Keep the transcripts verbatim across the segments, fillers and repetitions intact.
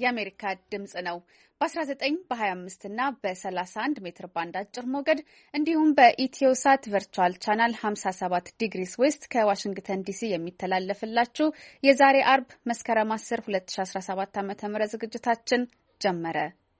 የአሜሪካ ድምጽ ነው። በ19 በ25 እና በ31 ሜትር ባንድ አጭር ሞገድ እንዲሁም በኢትዮሳት ቨርቹዋል ቻናል ሃምሳ ሰባት ዲግሪስ ዌስት ከዋሽንግተን ዲሲ የሚተላለፍላችሁ የዛሬ አርብ መስከረም አስር ሁለት ሺ አስራ ሰባት ዓ.ም ዝግጅታችን ጀመረ።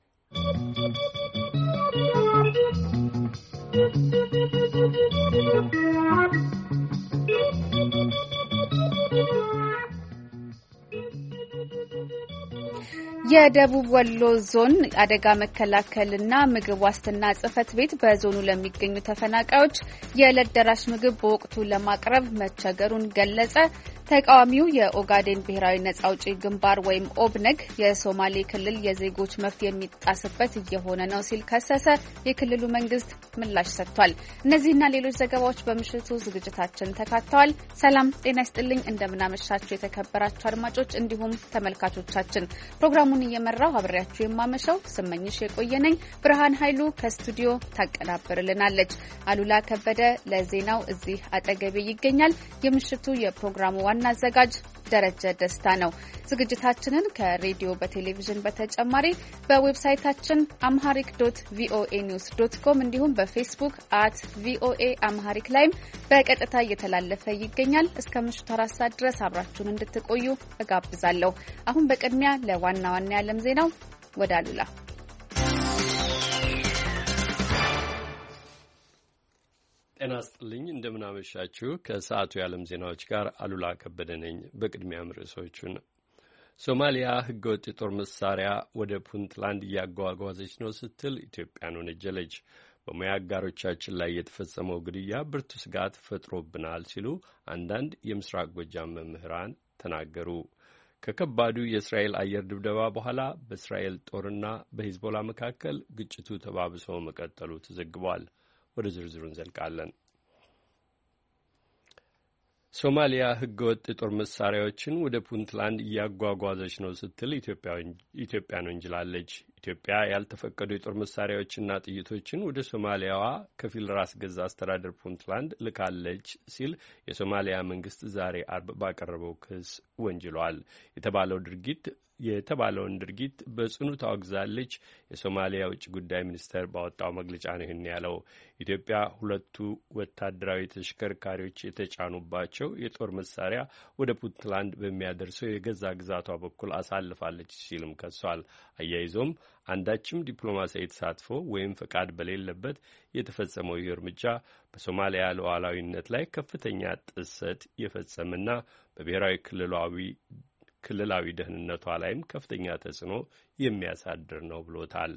የደቡብ ወሎ ዞን አደጋ መከላከልና ምግብ ዋስትና ጽሕፈት ቤት በዞኑ ለሚገኙ ተፈናቃዮች የዕለት ደራሽ ምግብ በወቅቱ ለማቅረብ መቸገሩን ገለጸ። ተቃዋሚው የኦጋዴን ብሔራዊ ነጻ አውጪ ግንባር ወይም ኦብነግ የሶማሌ ክልል የዜጎች መብት የሚጣስበት እየሆነ ነው ሲል ከሰሰ። የክልሉ መንግስት ምላሽ ሰጥቷል። እነዚህና ሌሎች ዘገባዎች በምሽቱ ዝግጅታችን ተካተዋል። ሰላም ጤና ይስጥልኝ፣ እንደምናመሻችሁ የተከበራችሁ አድማጮች እንዲሁም ተመልካቾቻችን። ፕሮግራሙን እየመራው አብሬያችሁ የማመሸው ስመኝሽ የቆየነኝ። ብርሃን ኃይሉ ከስቱዲዮ ታቀናብርልናለች። አሉላ ከበደ ለዜናው እዚህ አጠገቤ ይገኛል። የምሽቱ የፕሮግራሙ ዋና አዘጋጅ ደረጀ ደስታ ነው። ዝግጅታችንን ከሬዲዮ በቴሌቪዥን በተጨማሪ በዌብሳይታችን አምሃሪክ ዶት ቪኦኤ ኒውስ ዶት ኮም እንዲሁም በፌስቡክ አት ቪኦኤ አምሃሪክ ላይም በቀጥታ እየተላለፈ ይገኛል። እስከ ምሽቱ አራት ሰዓት ድረስ አብራችሁን እንድትቆዩ እጋብዛለሁ። አሁን በቅድሚያ ለዋና ዋና የዓለም ዜናው ወደ አሉላ። ጤና ይስጥልኝ፣ እንደምናመሻችሁ። ከሰዓቱ የዓለም ዜናዎች ጋር አሉላ ከበደ ነኝ። በቅድሚያም ርዕሶቹን። ሶማሊያ ህገወጥ የጦር መሳሪያ ወደ ፑንትላንድ እያጓጓዘች ነው ስትል ኢትዮጵያን ወነጀለች። በሙያ አጋሮቻችን ላይ የተፈጸመው ግድያ ብርቱ ስጋት ፈጥሮብናል ሲሉ አንዳንድ የምስራቅ ጎጃም መምህራን ተናገሩ። ከከባዱ የእስራኤል አየር ድብደባ በኋላ በእስራኤል ጦርና በሂዝቦላ መካከል ግጭቱ ተባብሶ መቀጠሉ ተዘግቧል። ወደ ዝርዝሩ እንዘልቃለን። ሶማሊያ ህገወጥ የጦር መሳሪያዎችን ወደ ፑንትላንድ እያጓጓዘች ነው ስትል ኢትዮጵያን ወንጅላለች። ኢትዮጵያ ያልተፈቀዱ የጦር መሳሪያዎችና ጥይቶችን ወደ ሶማሊያዋ ከፊል ራስ ገዝ አስተዳደር ፑንትላንድ ልካለች ሲል የሶማሊያ መንግስት ዛሬ አርብ ባቀረበው ክስ ወንጅሏል። የተባለው ድርጊት የተባለውን ድርጊት በጽኑ ታወግዛለች። የሶማሊያ ውጭ ጉዳይ ሚኒስቴር ባወጣው መግለጫ ነው ይህን ያለው። ኢትዮጵያ ሁለቱ ወታደራዊ ተሽከርካሪዎች የተጫኑባቸው የጦር መሳሪያ ወደ ፑንትላንድ በሚያደርሰው የገዛ ግዛቷ በኩል አሳልፋለች ሲልም ከሷል። አያይዞም አንዳችም ዲፕሎማሲያዊ ተሳትፎ ወይም ፈቃድ በሌለበት የተፈጸመው ይህ እርምጃ በሶማሊያ ሉዓላዊነት ላይ ከፍተኛ ጥሰት የፈጸመና በብሔራዊ ክልላዊ ክልላዊ ደህንነቷ ላይም ከፍተኛ ተጽዕኖ የሚያሳድር ነው ብሎታል።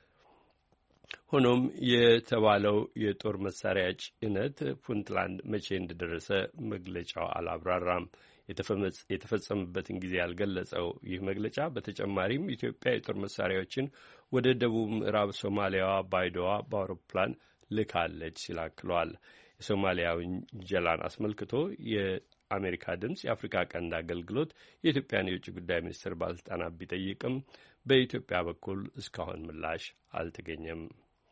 ሆኖም የተባለው የጦር መሳሪያ ጭነት ፑንትላንድ መቼ እንደደረሰ መግለጫው አላብራራም። የተፈጸመበትን ጊዜ ያልገለጸው ይህ መግለጫ በተጨማሪም ኢትዮጵያ የጦር መሳሪያዎችን ወደ ደቡብ ምዕራብ ሶማሊያዋ ባይዶዋ በአውሮፕላን ልካለች ሲል አክሏል። የሶማሊያ ውንጀላን አስመልክቶ የአሜሪካ ድምጽ የአፍሪካ ቀንድ አገልግሎት የኢትዮጵያን የውጭ ጉዳይ ሚኒስቴር ባለስልጣናት ቢጠይቅም በኢትዮጵያ በኩል እስካሁን ምላሽ አልተገኘም።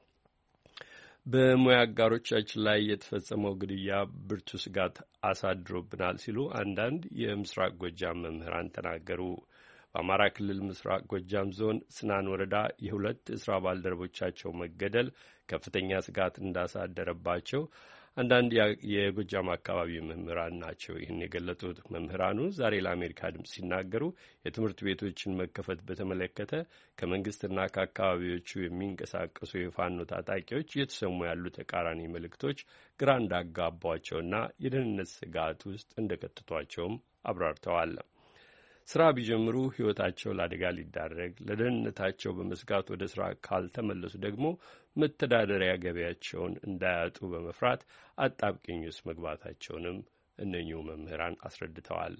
በሙያ አጋሮቻችን ላይ የተፈጸመው ግድያ ብርቱ ስጋት አሳድሮብናል ሲሉ አንዳንድ የምስራቅ ጎጃም መምህራን ተናገሩ። በአማራ ክልል ምስራቅ ጎጃም ዞን ስናን ወረዳ የሁለት የስራ ባልደረቦቻቸው መገደል ከፍተኛ ስጋት እንዳሳደረባቸው አንዳንድ የጎጃም አካባቢ መምህራን ናቸው ይህን የገለጡት። መምህራኑ ዛሬ ለአሜሪካ ድምጽ ሲናገሩ የትምህርት ቤቶችን መከፈት በተመለከተ ከመንግስትና ከአካባቢዎቹ የሚንቀሳቀሱ የፋኖ ታጣቂዎች እየተሰሙ ያሉ ተቃራኒ መልእክቶች ግራ እንዳጋቧቸውና የደህንነት ስጋት ውስጥ እንደከተቷቸውም አብራርተዋል። ስራ ቢጀምሩ ህይወታቸው ለአደጋ ሊዳረግ፣ ለደህንነታቸው በመስጋት ወደ ስራ ካልተመለሱ ደግሞ መተዳደሪያ ገቢያቸውን እንዳያጡ በመፍራት አጣብቂኝ ውስጥ መግባታቸውንም እነኚሁ መምህራን አስረድተዋል።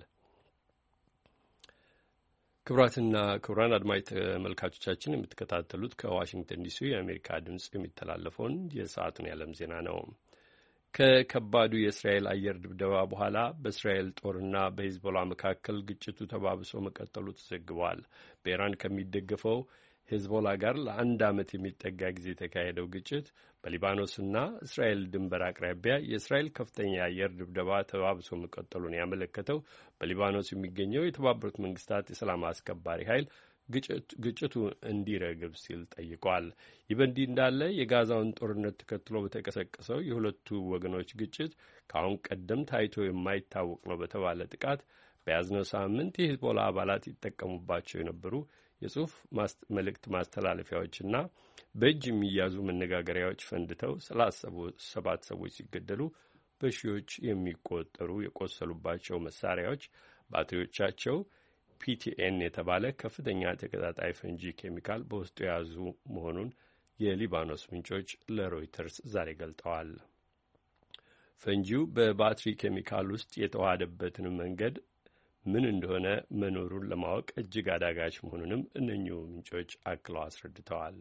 ክቡራትና ክቡራን አድማጭ ተመልካቾቻችን የምትከታተሉት ከዋሽንግተን ዲሲ የአሜሪካ ድምጽ የሚተላለፈውን የሰዓቱን የዓለም ዜና ነው። ከከባዱ የእስራኤል አየር ድብደባ በኋላ በእስራኤል ጦርና በሂዝቦላ መካከል ግጭቱ ተባብሶ መቀጠሉ ተዘግቧል። በኢራን ከሚደገፈው ሂዝቦላ ጋር ለአንድ ዓመት የሚጠጋ ጊዜ የተካሄደው ግጭት በሊባኖስና እስራኤል ድንበር አቅራቢያ የእስራኤል ከፍተኛ የአየር ድብደባ ተባብሶ መቀጠሉን ያመለከተው በሊባኖስ የሚገኘው የተባበሩት መንግስታት የሰላም አስከባሪ ኃይል ግጭቱ እንዲረግብ ሲል ጠይቋል። ይህ በእንዲህ እንዳለ የጋዛውን ጦርነት ተከትሎ በተቀሰቀሰው የሁለቱ ወገኖች ግጭት ከአሁን ቀደም ታይቶ የማይታወቅ ነው በተባለ ጥቃት በያዝነው ሳምንት የሂዝቦላ አባላት ይጠቀሙባቸው የነበሩ የጽሑፍ መልእክት ማስተላለፊያዎችና በእጅ የሚያዙ መነጋገሪያዎች ፈንድተው ሰላሳ ሰባት ሰዎች ሲገደሉ በሺዎች የሚቆጠሩ የቆሰሉባቸው መሳሪያዎች ባትሪዎቻቸው ፒቲኤን የተባለ ከፍተኛ ተቀጣጣይ ፈንጂ ኬሚካል በውስጡ የያዙ መሆኑን የሊባኖስ ምንጮች ለሮይተርስ ዛሬ ገልጠዋል። ፈንጂው በባትሪ ኬሚካል ውስጥ የተዋሃደበትን መንገድ ምን እንደሆነ መኖሩን ለማወቅ እጅግ አዳጋች መሆኑንም እነኚሁ ምንጮች አክለው አስረድተዋል።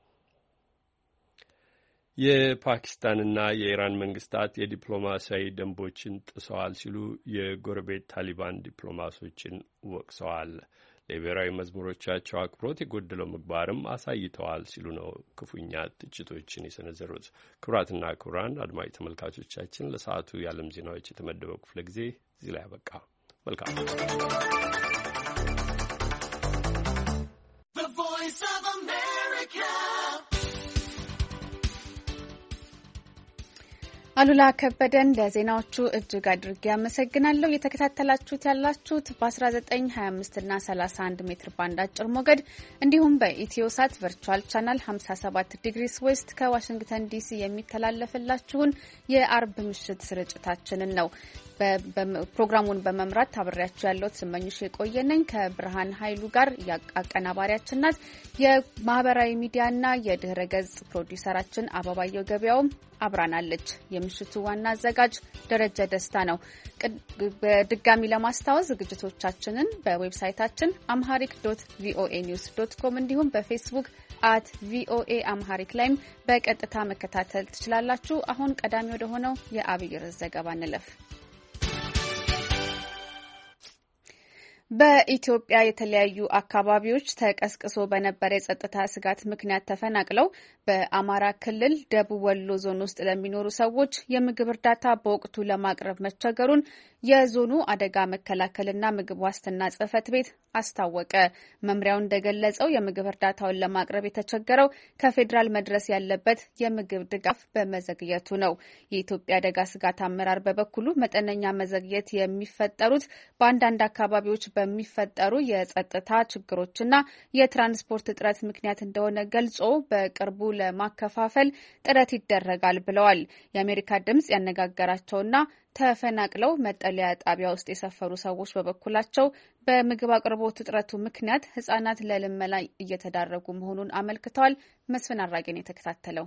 የፓኪስታንና የኢራን መንግስታት የዲፕሎማሲያዊ ደንቦችን ጥሰዋል ሲሉ የጎረቤት ታሊባን ዲፕሎማቶችን ወቅሰዋል። ለብሔራዊ መዝሙሮቻቸው አክብሮት የጎደለው ምግባርም አሳይተዋል ሲሉ ነው ክፉኛ ትችቶችን የሰነዘሩት። ክቡራትና ክቡራን አድማጭ ተመልካቾቻችን ለሰዓቱ የዓለም ዜናዎች የተመደበው ክፍለ ጊዜ እዚህ ላይ ያበቃ። መልካም አሉላ ከበደን ለዜናዎቹ እጅግ አድርጌ አመሰግናለሁ። የተከታተላችሁት ያላችሁት በ19፣ ሀያ አምስት እና ሰላሳ አንድ ሜትር ባንድ አጭር ሞገድ እንዲሁም በኢትዮሳት ቨርቹዋል ቻናል ሃምሳ ሰባት ዲግሪስ ዌስት ከዋሽንግተን ዲሲ የሚተላለፍላችሁን የአርብ ምሽት ስርጭታችንን ነው። ፕሮግራሙን በመምራት አብሬያችሁ ያለሁት ስመኝሽ የቆየነኝ ከብርሃን ኃይሉ ጋር ያቀናባሪያችን ናት። የማህበራዊ ሚዲያና የድህረ ገጽ ፕሮዲውሰራችን አበባየው ገበያውም አብራናለች። የምሽቱ ዋና አዘጋጅ ደረጀ ደስታ ነው። በድጋሚ ለማስታወስ ዝግጅቶቻችንን በዌብሳይታችን አምሃሪክ ዶት ቪኦኤ ኒውስ ዶት ኮም እንዲሁም በፌስቡክ አት ቪኦኤ አምሃሪክ ላይም በቀጥታ መከታተል ትችላላችሁ። አሁን ቀዳሚ ወደ ሆነው የአብይ ርዕስ ዘገባ እንለፍ። በኢትዮጵያ የተለያዩ አካባቢዎች ተቀስቅሶ በነበረ የጸጥታ ስጋት ምክንያት ተፈናቅለው በአማራ ክልል ደቡብ ወሎ ዞን ውስጥ ለሚኖሩ ሰዎች የምግብ እርዳታ በወቅቱ ለማቅረብ መቸገሩን የዞኑ አደጋ መከላከልና ምግብ ዋስትና ጽሕፈት ቤት አስታወቀ። መምሪያው እንደገለጸው የምግብ እርዳታውን ለማቅረብ የተቸገረው ከፌዴራል መድረስ ያለበት የምግብ ድጋፍ በመዘግየቱ ነው። የኢትዮጵያ አደጋ ስጋት አመራር በበኩሉ መጠነኛ መዘግየት የሚፈጠሩት በአንዳንድ አካባቢዎች በሚፈጠሩ የጸጥታ ችግሮችና የትራንስፖርት እጥረት ምክንያት እንደሆነ ገልጾ በቅርቡ ለማከፋፈል ጥረት ይደረጋል ብለዋል። የአሜሪካ ድምጽ ያነጋገራቸውና ተፈናቅለው መጠለያ ጣቢያ ውስጥ የሰፈሩ ሰዎች በበኩላቸው በምግብ አቅርቦት እጥረቱ ምክንያት ሕጻናት ለልመና እየተዳረጉ መሆኑን አመልክተዋል። መስፍን አራጌን የተከታተለው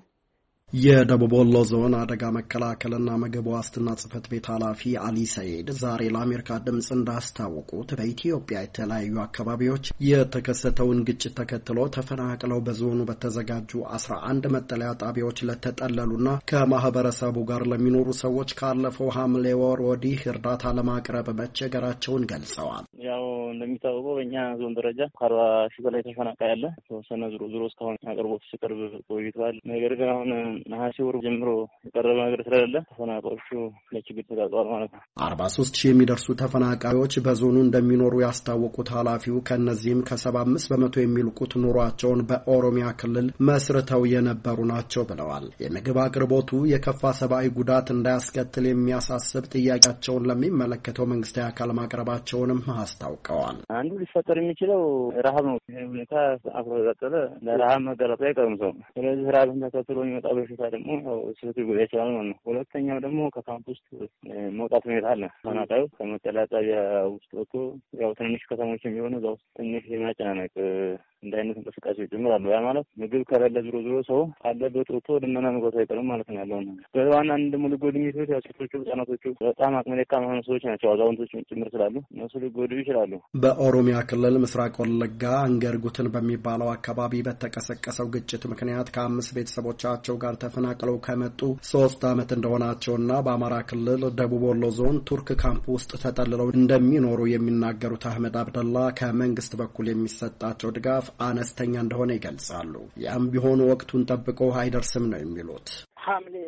የደቡብ ወሎ ዞን አደጋ መከላከልና ምግብ ዋስትና ጽሕፈት ቤት ኃላፊ አሊ ሰይድ ዛሬ ለአሜሪካ ድምጽ እንዳስታወቁት በኢትዮጵያ የተለያዩ አካባቢዎች የተከሰተውን ግጭት ተከትሎ ተፈናቅለው በዞኑ በተዘጋጁ አስራ አንድ መጠለያ ጣቢያዎች ለተጠለሉና ከማህበረሰቡ ጋር ለሚኖሩ ሰዎች ካለፈው ሐምሌ ወር ወዲህ እርዳታ ለማቅረብ መቸገራቸውን ገልጸዋል። ያው እንደሚታወቀው በእኛ ዞን ደረጃ ከአርባ ሺህ በላይ ተፈናቃይ አለ። ተወሰነ ዞሮ ዞሮ እስካሁን አቅርቦት ሲቀርብ ቆይቷል። ነገር ግን አሁን ነሐሴ ወር ጀምሮ የቀረበ ነገር ስለሌለ ተፈናቃዮቹ ለችግር ተጋልጠዋል ማለት ነው። አርባ ሶስት ሺህ የሚደርሱ ተፈናቃዮች በዞኑ እንደሚኖሩ ያስታወቁት ኃላፊው ከእነዚህም ከሰባ አምስት በመቶ የሚልቁት ኑሯቸውን በኦሮሚያ ክልል መስርተው የነበሩ ናቸው ብለዋል። የምግብ አቅርቦቱ የከፋ ሰብአዊ ጉዳት እንዳያስከትል የሚያሳስብ ጥያቄያቸውን ለሚመለከተው መንግስታዊ አካል ማቅረባቸውንም አስታውቀዋል። አንዱ ሊፈጠር የሚችለው ረሃብ ነው። ይሄ ሁኔታ አፍሮ ቀጠለ ለረሃብ መጋለጡ አይቀርም ሰው። ስለዚህ ረሃብን ተከትሎ የሚመጣ በሽታ ደግሞ ስልት ጉዳይ ይችላል ማለት ነው። ሁለተኛው ደግሞ ከካምፕ ውስጥ መውጣት ሁኔታ አለ። ተፈናቃዩ ከመጠለያ ጣቢያ ውስጥ ወጥቶ ያው ትንሽ ከተሞች የሚሆኑ እዛ ውስጥ ትንሽ የማጨናነቅ እንደ አይነት እንቅስቃሴዎች ጀምራሉ። ያ ማለት ምግብ ከሌለ ዞሮ ዞሮ ሰው ካለበት ወጥቶ ልመና መግባት አይቀርም ማለት ነው ያለው ነገር። በዋናነት ደግሞ ሊጎዱ የሚችሉት ያው ሴቶቹ፣ ህጻናቶቹ፣ በጣም አቅመ ደካማ የሆኑ ሰዎች ናቸው። አዛውንቶች ጭምር ስላሉ እነሱ ሊጎዱ ይችላሉ። በኦሮሚያ ክልል ምስራቅ ወለጋ አንገርጉትን በሚባለው አካባቢ በተቀሰቀሰው ግጭት ምክንያት ከአምስት ቤተሰቦቻቸው ጋር ተፈናቅለው ከመጡ ሶስት ዓመት እንደሆናቸውና በአማራ ክልል ደቡብ ወሎ ዞን ቱርክ ካምፕ ውስጥ ተጠልለው እንደሚኖሩ የሚናገሩት አህመድ አብደላ ከመንግስት በኩል የሚሰጣቸው ድጋፍ አነስተኛ እንደሆነ ይገልጻሉ። ያም ቢሆን ወቅቱን ጠብቆ አይደርስም ነው የሚሉት። ሐምሌ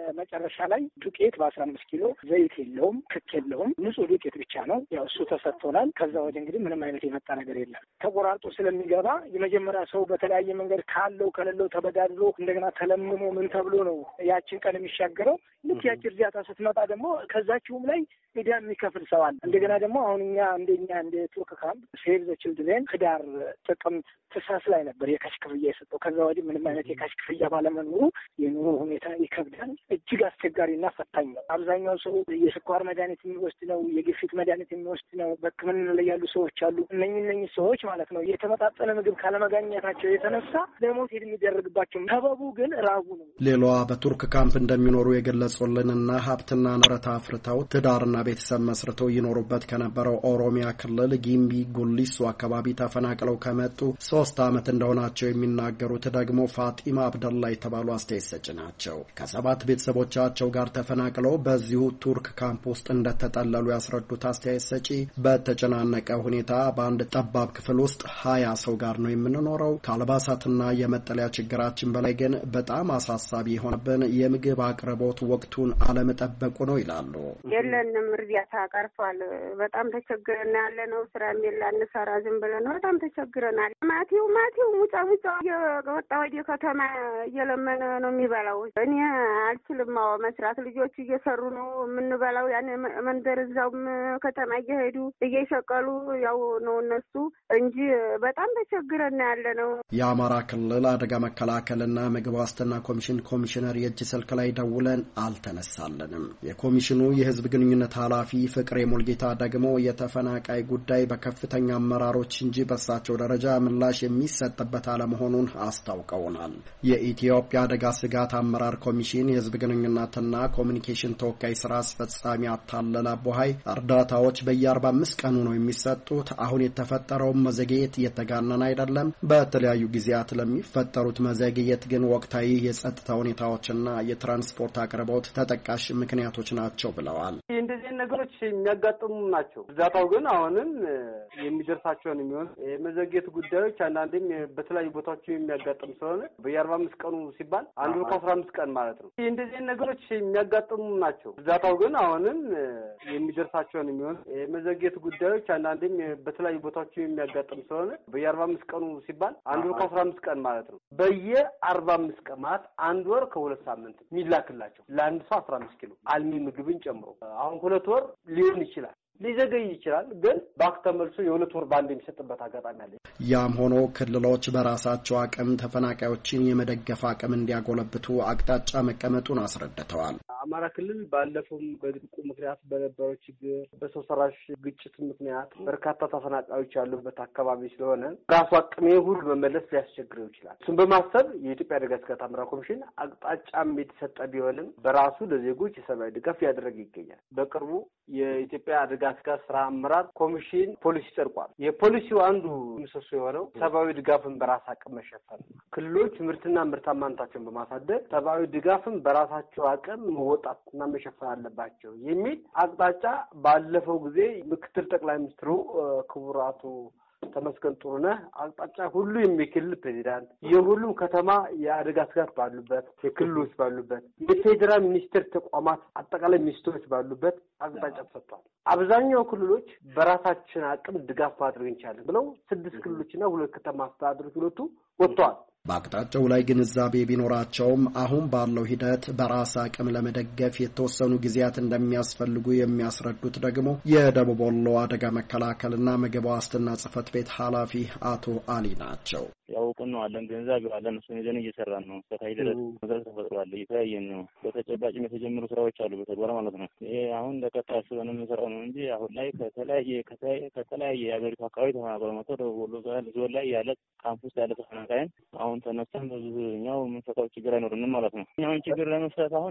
መጨረሻ ላይ ዱቄት በአስራ አምስት ኪሎ ዘይት የለውም፣ ክክ የለውም፣ ንጹህ ዱቄት ብቻ ነው። ያው እሱ ተሰጥቶናል። ከዛ ወዲህ እንግዲህ ምንም አይነት የመጣ ነገር የለም። ተቆራርጦ ስለሚገባ የመጀመሪያ ሰው በተለያየ መንገድ ካለው ከሌለው ተበዳድሮ እንደገና ተለምኖ ምን ተብሎ ነው ያችን ቀን የሚሻገረው። ልክ ያቺ እርዳታ ስትመጣ ደግሞ ከዛችሁም ላይ ዕዳ የሚከፍል ሰው አለ። እንደገና ደግሞ አሁን እኛ እንደኛ እንደ ቱርክ ካምፕ ሴቭ ዘ ችልድረን ህዳር ጥቅምት ታህሳስ ላይ ነበር የካሽ ክፍያ የሰጠው። ከዛ ወዲህ ምንም አይነት የካሽ ክፍያ ባለመኖሩ የኑሮ ሁኔታ ይከብዳል። እጅግ አስቸጋሪና ፈታኝ ነው። አብዛኛው ሰው የስኳር መድኃኒት የሚወስድ ነው፣ የግፊት መድኃኒት የሚወስድ ነው። በሕክምና ላይ ያሉ ሰዎች አሉ። እነኚህ እነኚህ ሰዎች ማለት ነው የተመጣጠነ ምግብ ካለመጋኘታቸው የተነሳ ለሞት የሚደረግባቸው ሰበቡ ግን ራቡ ነው። ሌላዋ በቱርክ ካምፕ እንደሚኖሩ የገለጹልንና ሀብትና ንብረት አፍርተው ትዳርና ቤተሰብ መስርተው ይኖሩበት ከነበረው ኦሮሚያ ክልል ጊምቢ ጉሊሶ አካባቢ ተፈናቅለው ከመጡ ሶስት ዓመት እንደሆናቸው የሚናገሩት ደግሞ ፋጢማ አብደላ የተባሉ አስተያየት ሰጭ ናቸው። ከሰባት ቤተሰቦቻቸው ጋር ተፈናቅለው በዚሁ ቱርክ ካምፕ ውስጥ እንደተጠለሉ ያስረዱት አስተያየት ሰጪ በተጨናነቀ ሁኔታ በአንድ ጠባብ ክፍል ውስጥ ሀያ ሰው ጋር ነው የምንኖረው። ከአልባሳትና የመጠለያ ችግራችን በላይ ግን በጣም አሳሳቢ የሆነብን የምግብ አቅርቦት ወቅቱን አለመጠበቁ ነው ይላሉ። የለንም፣ እርዳታ ቀርቷል። በጣም ተቸግረን ያለ ነው። ስራ የሚላ እንሰራ ዝም ብለን በጣም ተቸግረናል። ማቲው ማቲው ሙጫ ሙጫ የወጣ ወደ ከተማ እየለመነ ነው የሚበላው። እኔ አልችልም መስራት። ልጆች እየሰሩ ነው የምንበላው። ያን መንደር እዛውም ከተማ እየሄዱ እየሸቀሉ ያው ነው እነሱ እንጂ በጣም ተቸግረን ያለ ነው። የአማራ ክልል አደጋ መከላከልና ምግብ ዋስትና ኮሚሽን ኮሚሽነር የእጅ ስልክ ላይ ደውለን አልተነሳለንም። የኮሚሽኑ የህዝብ ግንኙነት ኃላፊ ፍቅሬ ሙልጌታ ደግሞ የተፈናቃይ ጉዳይ በከፍተኛ አመራሮች እንጂ በሳቸው ደረጃ ምላሽ የሚሰጥበት አለመሆኑን አስታውቀውናል። የኢትዮጵያ አደጋ ስጋት አመራር ኮሚሽን የህዝብ ግንኙነትና ኮሚኒኬሽን ተወካይ ስራ አስፈጻሚ አታለላ ቦሃይ እርዳታዎች በየአርባ አምስት ቀኑ ነው የሚሰጡት። አሁን የተፈጠረው መዘግየት የተጋነነ አይደለም። በተለያዩ ጊዜያት ለሚፈጠሩት መዘግየት ግን ወቅታዊ የጸጥታ ሁኔታዎችና የትራንስፖርት አቅርቦት ተጠቃሽ ምክንያቶች ናቸው ብለዋል። እንደዚህ ነገሮች የሚያጋጥሙ ናቸው። እርዳታው ግን አሁንም የሚደርሳቸውን የሚሆን የመዘግየት ጉዳዮች አንዳንዴም በተለያዩ ቦታዎች የሚያጋጥም ስለሆነ በየአርባ አምስት ቀኑ ሲባል አንዱ ከአስራ አምስት ቀን ማለት ነው። እንደዚህ ነገሮች የሚያጋጥሙ ናቸው። እርዳታው ግን አሁንም የሚደርሳቸውን የሚሆን የመዘግየት ጉዳዮች አንዳንዴም በተለያዩ ቦታዎች የሚያጋጥም ስለሆነ በየአርባ አምስት ቀኑ ሲባል አንዱ ከአስራ አምስት ቀን ማለት ነው። በየአርባ አምስት ቀን ማለት አንድ ወር ከሁለት ሳምንት የሚላክላቸው ለአንድ ሰው አስራ አምስት ኪሎ አልሚ ምግብን ጨምሮ አሁን ሁለት ወር ሊሆን ይችላል፣ ሊዘገይ ይችላል። ግን ባክ ተመልሶ የሁለት ወር ባንድ የሚሰጥበት አጋጣሚ አለ። ያም ሆኖ ክልሎች በራሳቸው አቅም ተፈናቃዮችን የመደገፍ አቅም እንዲያጎለብቱ አቅጣጫ መቀመጡን አስረድተዋል። አማራ ክልል ባለፈው በድርቁ ምክንያት በነበረው ችግር በሰው ሰራሽ ግጭት ምክንያት በርካታ ተፈናቃዮች ያሉበት አካባቢ ስለሆነ ራሱ አቅም ሁሉ መመለስ ሊያስቸግረው ይችላል። እሱን በማሰብ የኢትዮጵያ አደጋ ስጋት አመራር ኮሚሽን አቅጣጫም የተሰጠ ቢሆንም በራሱ ለዜጎች የሰብአዊ ድጋፍ ያደረገ ይገኛል። በቅርቡ የኢትዮጵያ አደጋ ስጋት ስራ አመራር ኮሚሽን ፖሊሲ ጸድቋል። የፖሊሲው አንዱ ምሰሶ የሆነው ሰብአዊ ድጋፍን በራስ አቅም መሸፈን፣ ክልሎች ምርትና ምርታማነታቸውን በማሳደግ ሰብአዊ ድጋፍን በራሳቸው አቅም መወጣትና መሸፈን አለባቸው የሚል አቅጣጫ ባለፈው ጊዜ ምክትል ጠቅላይ ሚኒስትሩ ክቡር አቶ ተመስገን ጥሩነህ አቅጣጫ ሁሉ የሚክል ፕሬዚዳንት የሁሉም ከተማ የአደጋ ስጋት ባሉበት የክልሎች ባሉበት የፌዴራል ሚኒስቴር ተቋማት አጠቃላይ ሚኒስትሮች ባሉበት አቅጣጫ ተሰጥቷል። አብዛኛው ክልሎች በራሳችን አቅም ድጋፍ ማድረግ እንችላለን ብለው ስድስት ክልሎችና ሁለት ከተማ አስተዳደሮች ሁለቱ ወጥተዋል። በአቅጣጫው ላይ ግንዛቤ ቢኖራቸውም አሁን ባለው ሂደት በራስ አቅም ለመደገፍ የተወሰኑ ጊዜያት እንደሚያስፈልጉ የሚያስረዱት ደግሞ የደቡብ ወሎ አደጋ መከላከልና ምግብ ዋስትና ጽሕፈት ቤት ኃላፊ አቶ አሊ ናቸው። ያውቁን ነው አለን ገንዘብ አለን እሱን ይዘን እየሰራን ነው። ከታይ ድረስ ነገር ተፈጥሯል። እየታየን ነው። በተጨባጭ የተጀመሩ ስራዎች አሉ በተግባር ማለት ነው። ይሄ አሁን ለቀጣይ አስበን የምንሰራው ነው እንጂ አሁን ላይ ከተለያየ ከተለያየ የሀገሪቱ አካባቢ ተፈናቅለው መጥተው ደቡብ ወሎ ዞን ላይ ያለ ካምፕስ ያለ ተፈናቃይን አሁን ተነስተን በዚህኛው የምንፈታው ችግር አይኖርንም ማለት ነው። አሁን ችግር ለመፍታት አሁን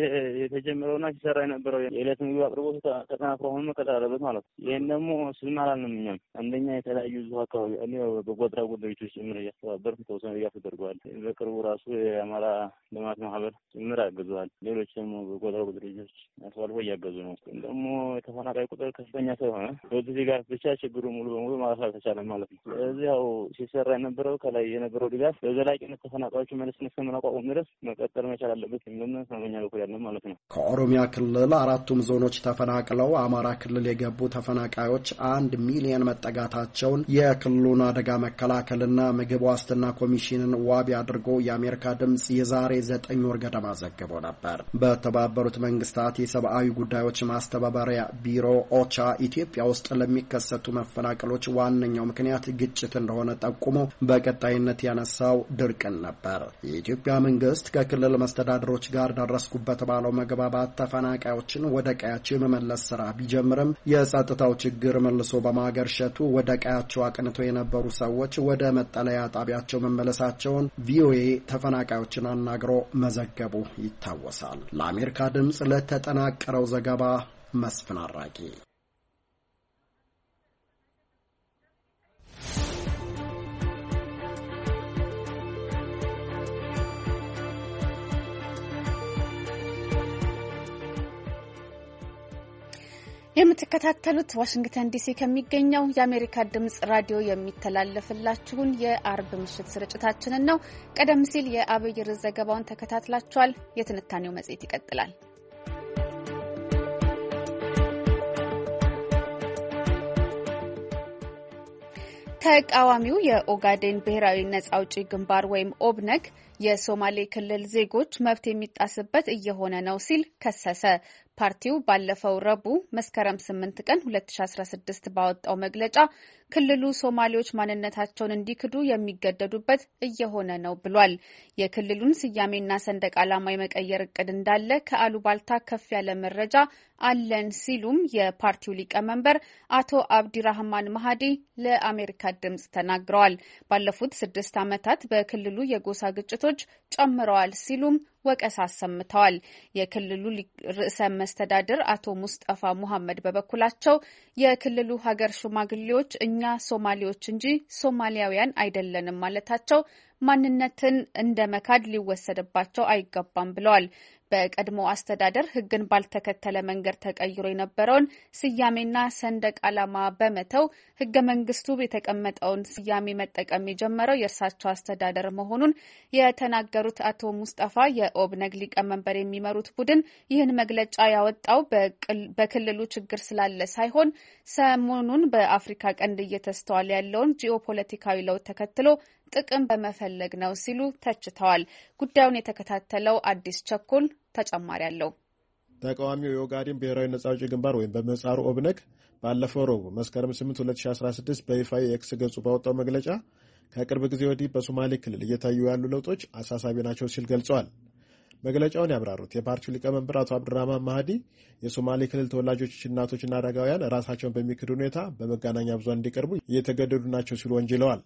የተጀመረውና ሲሰራ የነበረው የዕለት ምግብ አቅርቦት ተጠናክሮ አሁን መቀጠል አለበት ማለት ነው። ይሄን ደግሞ ስልም አላልንም እኛም አንደኛ የተለያዩ ዙ አካባቢ እኔ በጎድራ ጉዳዮች ጭምር እያስተባበርኩ ተወሰነ ድጋፍ ተደርገዋል። በቅርቡ ራሱ የአማራ ልማት ማህበር ጭምር አግዘዋል። ሌሎች ደግሞ በጎድራ ጉዳዮች አልፎ እያገዙ ነው። ደግሞ ተፈናቃይ ቁጥር ከፍተኛ ስለሆነ በዚህ ጋር ብቻ ችግሩ ሙሉ በሙሉ ማለፍ አልተቻለም ማለት ነው። ስለዚህ ያው ሲሰራ የነበረው ከላይ የነበረው ድጋፍ በዘላቂነት ተፈናቃዮቹ መልሰን እስከምናቋቁም ድረስ መቀጠል መቻል አለበት የሚል ሰመኛ በኩል ያለው ማለት ነው። ከኦሮሚያ ክልል አራቱም ዞኖች ተፈናቅለው አማራ ክልል የገቡ ተፈናቃዮች አንድ ሚሊዮን መጠጋታቸውን የክልሉን አደጋ መከላከልና ምግብ ዋስትና ኮሚሽንን ዋቢ አድርጎ የአሜሪካ ድምጽ የዛሬ ዘጠኝ ወር ገደማ ዘግቦ ነበር። በተባበሩት መንግስታት የሰብአዊ ጉዳዮች ማስተባበሪያ ቢሮ ኦቻ ኢትዮጵያ ውስጥ ለሚከሰቱ መፈናቀሎች ዋነኛው ምክንያት ግጭት እንደሆነ ጠቁሞ በቀጣይነት ያነሳው ድርቅን ነበር። የኢትዮጵያ መንግስት ከክልል መስተዳድሮች ጋር ደረስኩበት ባለው መግባባት ተፈናቃዮችን ወደ ቀያቸው የመመለስ ስራ ቢጀምርም የጸጥታው ችግር መልሶ በማገርሸቱ ወደ ቀያቸው አቅንተው የነበሩ ሰዎች ወደ መጠለያ ጣቢያቸው መመለሳቸውን ቪኦኤ ተፈናቃዮችን አናግሮ መዘገቡ ይታወሳል። ለአሜሪካ ድምጽ ለተጠናቀረው ዘገባ መስፍን አራቂ። የምትከታተሉት ዋሽንግተን ዲሲ ከሚገኘው የአሜሪካ ድምጽ ራዲዮ የሚተላለፍላችሁን የአርብ ምሽት ስርጭታችንን ነው። ቀደም ሲል የአብይ ርዕስ ዘገባውን ተከታትላችኋል። የትንታኔው መጽሔት ይቀጥላል። ተቃዋሚው የኦጋዴን ብሔራዊ ነጻ አውጪ ግንባር ወይም ኦብነግ የሶማሌ ክልል ዜጎች መብት የሚጣስበት እየሆነ ነው ሲል ከሰሰ። ፓርቲው ባለፈው ረቡዕ መስከረም ስምንት ቀን ሁለት ሺ አስራ ስድስት ባወጣው መግለጫ ክልሉ ሶማሌዎች ማንነታቸውን እንዲክዱ የሚገደዱበት እየሆነ ነው ብሏል። የክልሉን ስያሜና ሰንደቅ ዓላማ የመቀየር እቅድ እንዳለ ከአሉባልታ ከፍ ያለ መረጃ አለን ሲሉም የፓርቲው ሊቀመንበር አቶ አብዲራህማን ማሃዲ ለአሜሪካ ድምጽ ተናግረዋል። ባለፉት ስድስት ዓመታት በክልሉ የጎሳ ግጭቶች ጨምረዋል ሲሉም ወቀሳ አሰምተዋል። የክልሉ ርዕሰ መስተዳድር አቶ ሙስጠፋ ሙሐመድ በበኩላቸው የክልሉ ሀገር ሽማግሌዎች እኛ ሶማሌዎች እንጂ ሶማሊያውያን አይደለንም ማለታቸው ማንነትን እንደ መካድ ሊወሰድባቸው አይገባም ብለዋል። በቀድሞ አስተዳደር ሕግን ባልተከተለ መንገድ ተቀይሮ የነበረውን ስያሜና ሰንደቅ ዓላማ በመተው ሕገ መንግስቱ የተቀመጠውን ስያሜ መጠቀም የጀመረው የእርሳቸው አስተዳደር መሆኑን የተናገሩት አቶ ሙስጠፋ የኦብነግ ሊቀመንበር የሚመሩት ቡድን ይህን መግለጫ ያወጣው በክልሉ ችግር ስላለ ሳይሆን ሰሞኑን በአፍሪካ ቀንድ እየተስተዋለ ያለውን ጂኦፖለቲካዊ ለውጥ ተከትሎ ጥቅም በመፈለግ ነው ሲሉ ተችተዋል። ጉዳዩን የተከታተለው አዲስ ቸኩል ተጨማሪ አለው። ተቃዋሚው የኦጋዴን ብሔራዊ ነጻ አውጪ ግንባር ወይም በምህጻሩ ኦብነግ ባለፈው ረቡዕ መስከረም ስምንት ሁለት ሺ አስራ ስድስት በይፋ የኤክስ ገጹ ባወጣው መግለጫ ከቅርብ ጊዜ ወዲህ በሶማሌ ክልል እየታዩ ያሉ ለውጦች አሳሳቢ ናቸው ሲል ገልጸዋል። መግለጫውን ያብራሩት የፓርቲው ሊቀመንበር አቶ አብዱራህማን ማሃዲ የሶማሌ ክልል ተወላጆች፣ እናቶችና አረጋውያን ራሳቸውን በሚክድ ሁኔታ በመገናኛ ብዙሃን እንዲቀርቡ እየተገደዱ ናቸው ሲሉ ወንጅለዋል።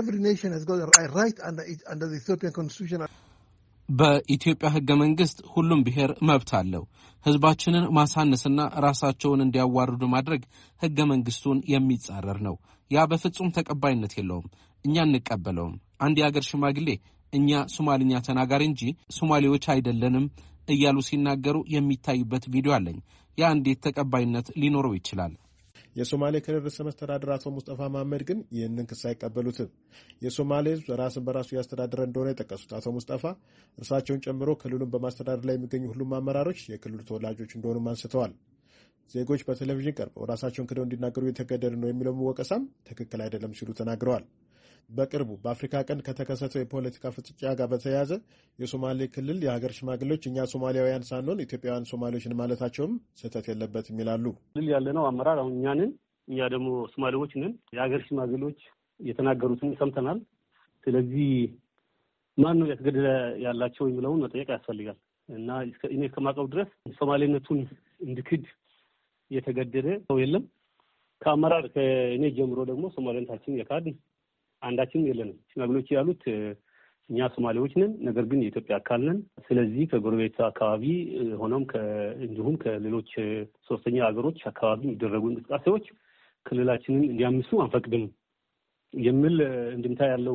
በኢትዮጵያ ሕገ መንግስት ሁሉም ብሔር መብት አለው። ህዝባችንን ማሳነስና ራሳቸውን እንዲያዋርዱ ማድረግ ሕገ መንግስቱን የሚጻረር ነው። ያ በፍጹም ተቀባይነት የለውም። እኛ እንቀበለውም። አንድ የአገር ሽማግሌ እኛ ሶማሊኛ ተናጋሪ እንጂ ሶማሌዎች አይደለንም እያሉ ሲናገሩ የሚታይበት ቪዲዮ አለኝ። ያ እንዴት ተቀባይነት ሊኖረው ይችላል? የሶማሌ ክልል ርዕሰ መስተዳድር አቶ ሙስጠፋ መሐመድ ግን ይህንን ክስ አይቀበሉትም። የሶማሌ ህዝብ ራስን በራሱ ያስተዳደረ እንደሆነ የጠቀሱት አቶ ሙስጠፋ እርሳቸውን ጨምሮ ክልሉን በማስተዳደር ላይ የሚገኙ ሁሉም አመራሮች የክልሉ ተወላጆች እንደሆኑም አንስተዋል። ዜጎች በቴሌቪዥን ቀርበው ራሳቸውን ክደው እንዲናገሩ የተገደዱ ነው የሚለው ወቀሳም ትክክል አይደለም ሲሉ ተናግረዋል። በቅርቡ በአፍሪካ ቀንድ ከተከሰተው የፖለቲካ ፍጥጫ ጋር በተያያዘ የሶማሌ ክልል የሀገር ሽማግሌዎች እኛ ሶማሊያውያን ሳንሆን ኢትዮጵያውያን ሶማሌዎችን ማለታቸውም ስህተት የለበትም ይላሉ። ክልል ያለነው አመራር አሁን እኛ ነን፣ እኛ ደግሞ ሶማሌዎች ነን። የሀገር ሽማግሌዎች የተናገሩትን ሰምተናል። ስለዚህ ማን ነው ያስገደለ ያላቸው የሚለውን መጠየቅ ያስፈልጋል እና እኔ ከማውቀው ድረስ ሶማሌነቱን እንድክድ የተገደደ ሰው የለም። ከአመራር ከእኔ ጀምሮ ደግሞ ሶማሌነታችን የካድ አንዳችን የለንም። ሽማግሌዎች ያሉት እኛ ሶማሌዎች ነን፣ ነገር ግን የኢትዮጵያ አካል ነን። ስለዚህ ከጎረቤት አካባቢ ሆኖም እንዲሁም ከሌሎች ሶስተኛ ሀገሮች አካባቢ የሚደረጉ እንቅስቃሴዎች ክልላችንን እንዲያምሱ አንፈቅድም የሚል እንድምታ ያለው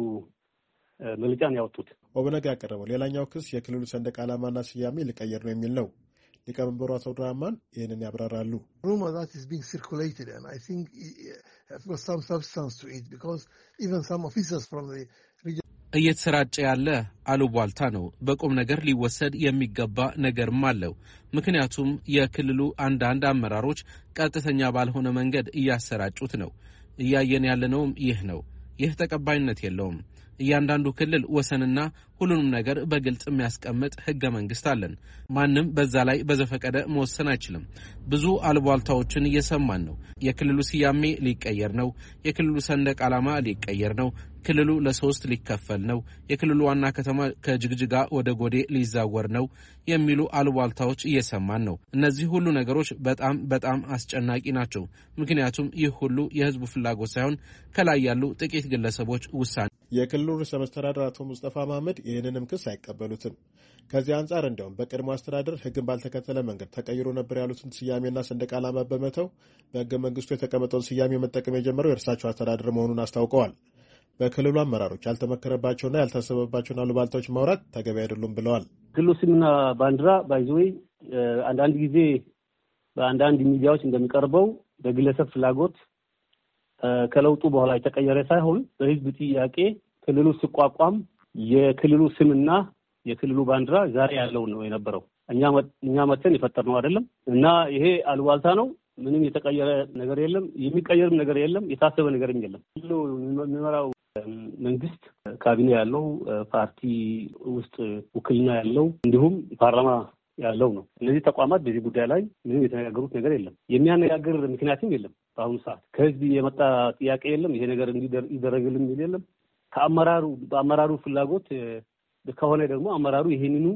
መግለጫ ነው ያወጡት። ኦብነግ ያቀረበው ሌላኛው ክስ የክልሉ ሰንደቅ ዓላማና ስያሜ ሊቀየር ነው የሚል ነው። ሊቀመንበሩ አቶ አብዱራህማን ይህንን ያብራራሉ። rumor that is being circulated and I think has got some substance to it because even some officers from the region እየተሰራጨ ያለ አሉባልታ ነው። በቁም ነገር ሊወሰድ የሚገባ ነገርም አለው። ምክንያቱም የክልሉ አንዳንድ አመራሮች ቀጥተኛ ባልሆነ መንገድ እያሰራጩት ነው። እያየን ያለነውም ይህ ነው። ይህ ተቀባይነት የለውም። እያንዳንዱ ክልል ወሰንና ሁሉንም ነገር በግልጽ የሚያስቀምጥ ህገ መንግስት አለን። ማንም በዛ ላይ በዘፈቀደ መወሰን አይችልም። ብዙ አልቧልታዎችን እየሰማን ነው። የክልሉ ስያሜ ሊቀየር ነው። የክልሉ ሰንደቅ ዓላማ ሊቀየር ነው። ክልሉ ለሶስት ሊከፈል ነው። የክልሉ ዋና ከተማ ከጅግጅጋ ወደ ጎዴ ሊዛወር ነው የሚሉ አልቧልታዎች እየሰማን ነው። እነዚህ ሁሉ ነገሮች በጣም በጣም አስጨናቂ ናቸው። ምክንያቱም ይህ ሁሉ የህዝቡ ፍላጎት ሳይሆን ከላይ ያሉ ጥቂት ግለሰቦች ውሳኔ። የክልሉ ርዕሰ መስተዳድር አቶ ሙስጠፋ መሐመድ ይህንንም ክስ አይቀበሉትም። ከዚህ አንጻር እንዲያውም በቀድሞ አስተዳደር ህግን ባልተከተለ መንገድ ተቀይሮ ነበር ያሉትን ስያሜና ሰንደቅ ዓላማ በመተው በህገ መንግስቱ የተቀመጠውን ስያሜ መጠቀም የጀመረው የእርሳቸው አስተዳደር መሆኑን አስታውቀዋል። በክልሉ አመራሮች ያልተመከረባቸውና ያልታሰበባቸውን አሉባልታዎች ማውራት ተገቢ አይደሉም ብለዋል። ክልሉ ስምና ባንዲራ ባይዘይ አንዳንድ ጊዜ በአንዳንድ ሚዲያዎች እንደሚቀርበው በግለሰብ ፍላጎት ከለውጡ በኋላ የተቀየረ ሳይሆን በህዝብ ጥያቄ ክልሉ ሲቋቋም የክልሉ ስምና የክልሉ ባንዲራ ዛሬ ያለው ነው የነበረው። እኛ እኛ መተን የፈጠርነው አይደለም እና ይሄ አሉባልታ ነው። ምንም የተቀየረ ነገር የለም። የሚቀየርም ነገር የለም። የታሰበ ነገርም የለም። ክልሉ የሚመራው መንግስት ካቢኔ ያለው ፓርቲ ውስጥ ውክልና ያለው እንዲሁም ፓርላማ ያለው ነው። እነዚህ ተቋማት በዚህ ጉዳይ ላይ ምንም የተነጋገሩት ነገር የለም። የሚያነጋግር ምክንያትም የለም። በአሁኑ ሰዓት ከህዝብ የመጣ ጥያቄ የለም። ይሄ ነገር እንዲደረግልን የሚል የለም። ከአመራሩ በአመራሩ ፍላጎት ከሆነ ደግሞ አመራሩ ይሄንኑ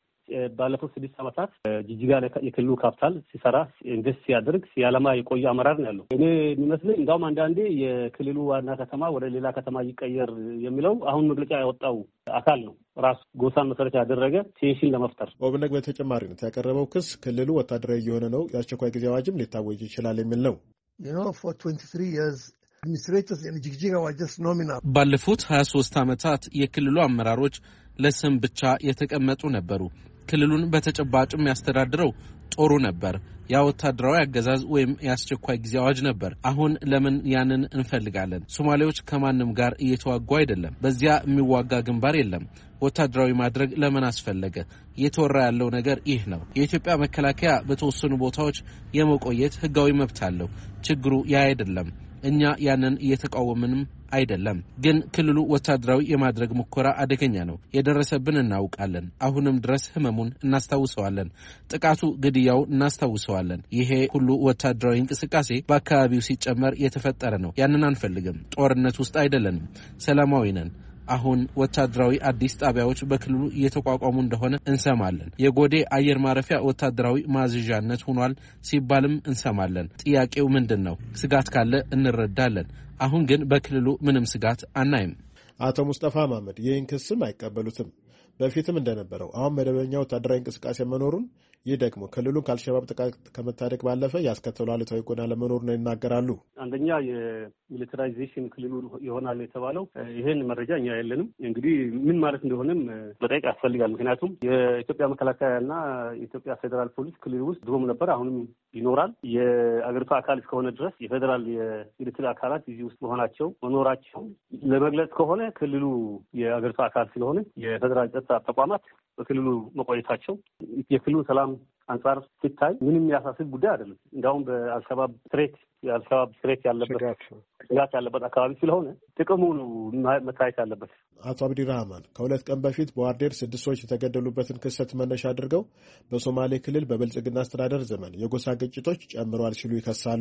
ባለፉት ስድስት ዓመታት ጅጅጋ ላይ የክልሉ ካፒታል ሲሰራ ኢንቨስት ሲያደርግ ሲያለማ የቆየ አመራር ነው ያለው። እኔ የሚመስለኝ እንዳውም አንዳንዴ የክልሉ ዋና ከተማ ወደ ሌላ ከተማ ይቀየር የሚለው አሁን መግለጫ ያወጣው አካል ነው ራሱ ጎሳን መሰረት ያደረገ ቴንሽን ለመፍጠር። ኦብነግ በተጨማሪነት ያቀረበው ክስ ክልሉ ወታደራዊ የሆነ ነው፣ የአስቸኳይ ጊዜ አዋጅም ሊታወጅ ይችላል የሚል ነው። you know for twenty-three years administrators in Jigjiga were just nominal. ባለፉት ሀያ ሶስት ዓመታት የክልሉ አመራሮች ለስም ብቻ የተቀመጡ ነበሩ። ክልሉን በተጨባጭ የሚያስተዳድረው ጦሩ ነበር። ያ ወታደራዊ አገዛዝ ወይም የአስቸኳይ ጊዜ አዋጅ ነበር። አሁን ለምን ያንን እንፈልጋለን? ሶማሌዎች ከማንም ጋር እየተዋጉ አይደለም። በዚያ የሚዋጋ ግንባር የለም። ወታደራዊ ማድረግ ለምን አስፈለገ? እየተወራ ያለው ነገር ይህ ነው። የኢትዮጵያ መከላከያ በተወሰኑ ቦታዎች የመቆየት ህጋዊ መብት አለው። ችግሩ ያ አይደለም። እኛ ያንን እየተቃወምንም አይደለም። ግን ክልሉ ወታደራዊ የማድረግ ሙከራ አደገኛ ነው። የደረሰብን እናውቃለን። አሁንም ድረስ ህመሙን እናስታውሰዋለን። ጥቃቱ፣ ግድያው እናስታውሰዋለን። ይሄ ሁሉ ወታደራዊ እንቅስቃሴ በአካባቢው ሲጨመር የተፈጠረ ነው። ያንን አንፈልግም። ጦርነት ውስጥ አይደለንም። ሰላማዊ ነን። አሁን ወታደራዊ አዲስ ጣቢያዎች በክልሉ እየተቋቋሙ እንደሆነ እንሰማለን። የጎዴ አየር ማረፊያ ወታደራዊ ማዝዣነት ሆኗል ሲባልም እንሰማለን። ጥያቄው ምንድን ነው? ስጋት ካለ እንረዳለን። አሁን ግን በክልሉ ምንም ስጋት አናይም። አቶ ሙስጠፋ መሐመድ ይህን ክስም አይቀበሉትም። በፊትም እንደነበረው አሁን መደበኛ ወታደራዊ እንቅስቃሴ መኖሩን፣ ይህ ደግሞ ክልሉን ከአልሸባብ ጥቃት ከመታደግ ባለፈ ያስከተሉ አሉታዊ ጎና ለመኖሩ ነው ይናገራሉ። አንደኛ የሚሊታራይዜሽን ክልሉ ይሆናል የተባለው ይሄን መረጃ እኛ የለንም። እንግዲህ ምን ማለት እንደሆነም መጠየቅ ያስፈልጋል። ምክንያቱም የኢትዮጵያ መከላከያና የኢትዮጵያ ፌዴራል ፖሊስ ክልሉ ውስጥ ድሮም ነበር፣ አሁንም ይኖራል። የአገሪቱ አካል እስከሆነ ድረስ የፌዴራል የሚሊታሪ አካላት እዚህ ውስጥ መሆናቸው መኖራቸው ለመግለጽ ከሆነ ክልሉ የአገሪቱ አካል ስለሆነ የፌዴራል ጸጥታ ተቋማት በክልሉ መቆየታቸው የክልሉ ሰላም አንጻር ሲታይ ምንም የሚያሳስብ ጉዳይ አይደለም። እንዲያውም በአልሸባብ ትሬት የአልሸባብ ትሬት ያለበት ስጋት ያለበት አካባቢ ስለሆነ ጥቅሙ ነው መታየት ያለበት። አቶ አብዲ ራህማን ከሁለት ቀን በፊት በዋርዴር ስድስት ሰዎች የተገደሉበትን ክስተት መነሻ አድርገው በሶማሌ ክልል በብልጽግና አስተዳደር ዘመን የጎሳ ግጭቶች ጨምረዋል ሲሉ ይከሳሉ።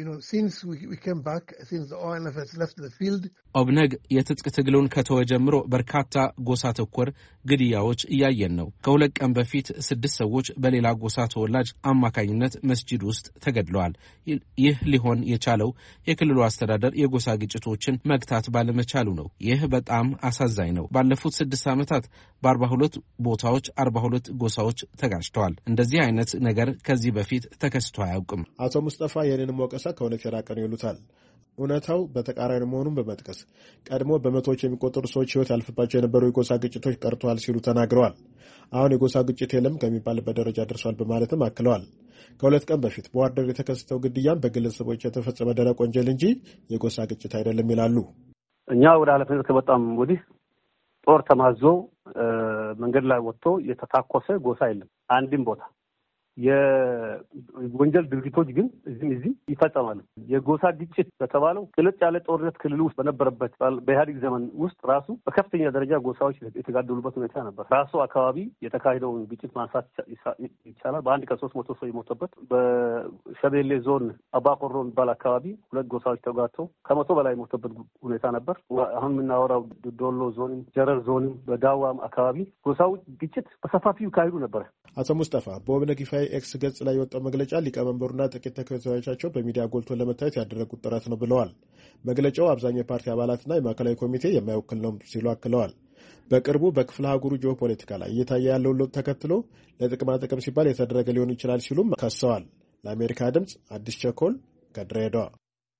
ኦብነግ የትጥቅ ትግሉን ከተወ ጀምሮ በርካታ ጎሳ ተኮር ግድያዎች እያየን ነው። ከሁለት ቀን በፊት ስድስት ሰዎች በሌላ ጎሳ ተወላጅ አማካኝነት መስጂድ ውስጥ ተገድለዋል። ይህ ሊሆን የቻለው የክልሉ አስተዳደር የጎሳ ግጭቶችን መግታት ባለመቻሉ ነው። ይህ በጣም አሳዛኝ ነው። ባለፉት ስድስት ዓመታት በአርባ ሁለት ቦታዎች አርባ ሁለት ጎሳዎች ተጋጭተዋል። እንደዚህ አይነት ነገር ከዚህ በፊት ተከስቶ አያውቅም። አቶ ሙስጠፋ የኔንም ወቀሳ ከእውነት የራቀ ነው ይሉታል። እውነታው በተቃራኒ መሆኑን በመጥቀስ ቀድሞ በመቶዎች የሚቆጠሩ ሰዎች ሕይወት ያልፍባቸው የነበሩ የጎሳ ግጭቶች ቀርተዋል ሲሉ ተናግረዋል። አሁን የጎሳ ግጭት የለም ከሚባልበት ደረጃ ደርሷል በማለትም አክለዋል። ከሁለት ቀን በፊት በዋርደር የተከሰተው ግድያም በግለሰቦች የተፈጸመ ደረቅ ወንጀል እንጂ የጎሳ ግጭት አይደለም ይላሉ። እኛ ወደ ኃላፊነት ከመጣም ወዲህ ጦር ተማዞ መንገድ ላይ ወጥቶ የተታኮሰ ጎሳ የለም አንድም ቦታ። የወንጀል ድርጊቶች ግን እዚህ እዚህ ይፈጸማሉ። የጎሳ ግጭት በተባለው ቅልጥ ያለ ጦርነት ክልል ውስጥ በነበረበት በኢህአዴግ ዘመን ውስጥ ራሱ በከፍተኛ ደረጃ ጎሳዎች የተጋደሉበት ሁኔታ ነበር። ራሱ አካባቢ የተካሄደውን ግጭት ማንሳት ይቻላል። በአንድ ከሶስት መቶ ሰው የሞተበት በሸቤሌ ዞን አባቆሮ የሚባል አካባቢ ሁለት ጎሳዎች ተጋድተው ከመቶ በላይ የሞተበት ሁኔታ ነበር። አሁን የምናወራው ዶሎ ዞንም ጀረር ዞንም በዳዋም አካባቢ ጎሳዎች ግጭት በሰፋፊው ካሄዱ ነበር። አቶ ሙስጠፋ በኦብነግ ይፋ ኤክስ ገጽ ላይ የወጣው መግለጫ ሊቀመንበሩና ጥቂት ተከታዮቻቸው በሚዲያ ጎልቶ ለመታየት ያደረጉት ጥረት ነው ብለዋል። መግለጫው አብዛኛው የፓርቲ አባላትና የማዕከላዊ ኮሚቴ የማይወክል ነው ሲሉ አክለዋል። በቅርቡ በክፍለ አህጉሩ ጂኦፖለቲካ ላይ እየታየ ያለው ለውጥ ተከትሎ ለጥቅማ ጥቅም ሲባል የተደረገ ሊሆን ይችላል ሲሉም ከሰዋል። ለአሜሪካ ድምጽ አዲስ ቸኮል ከድሬዳዋ።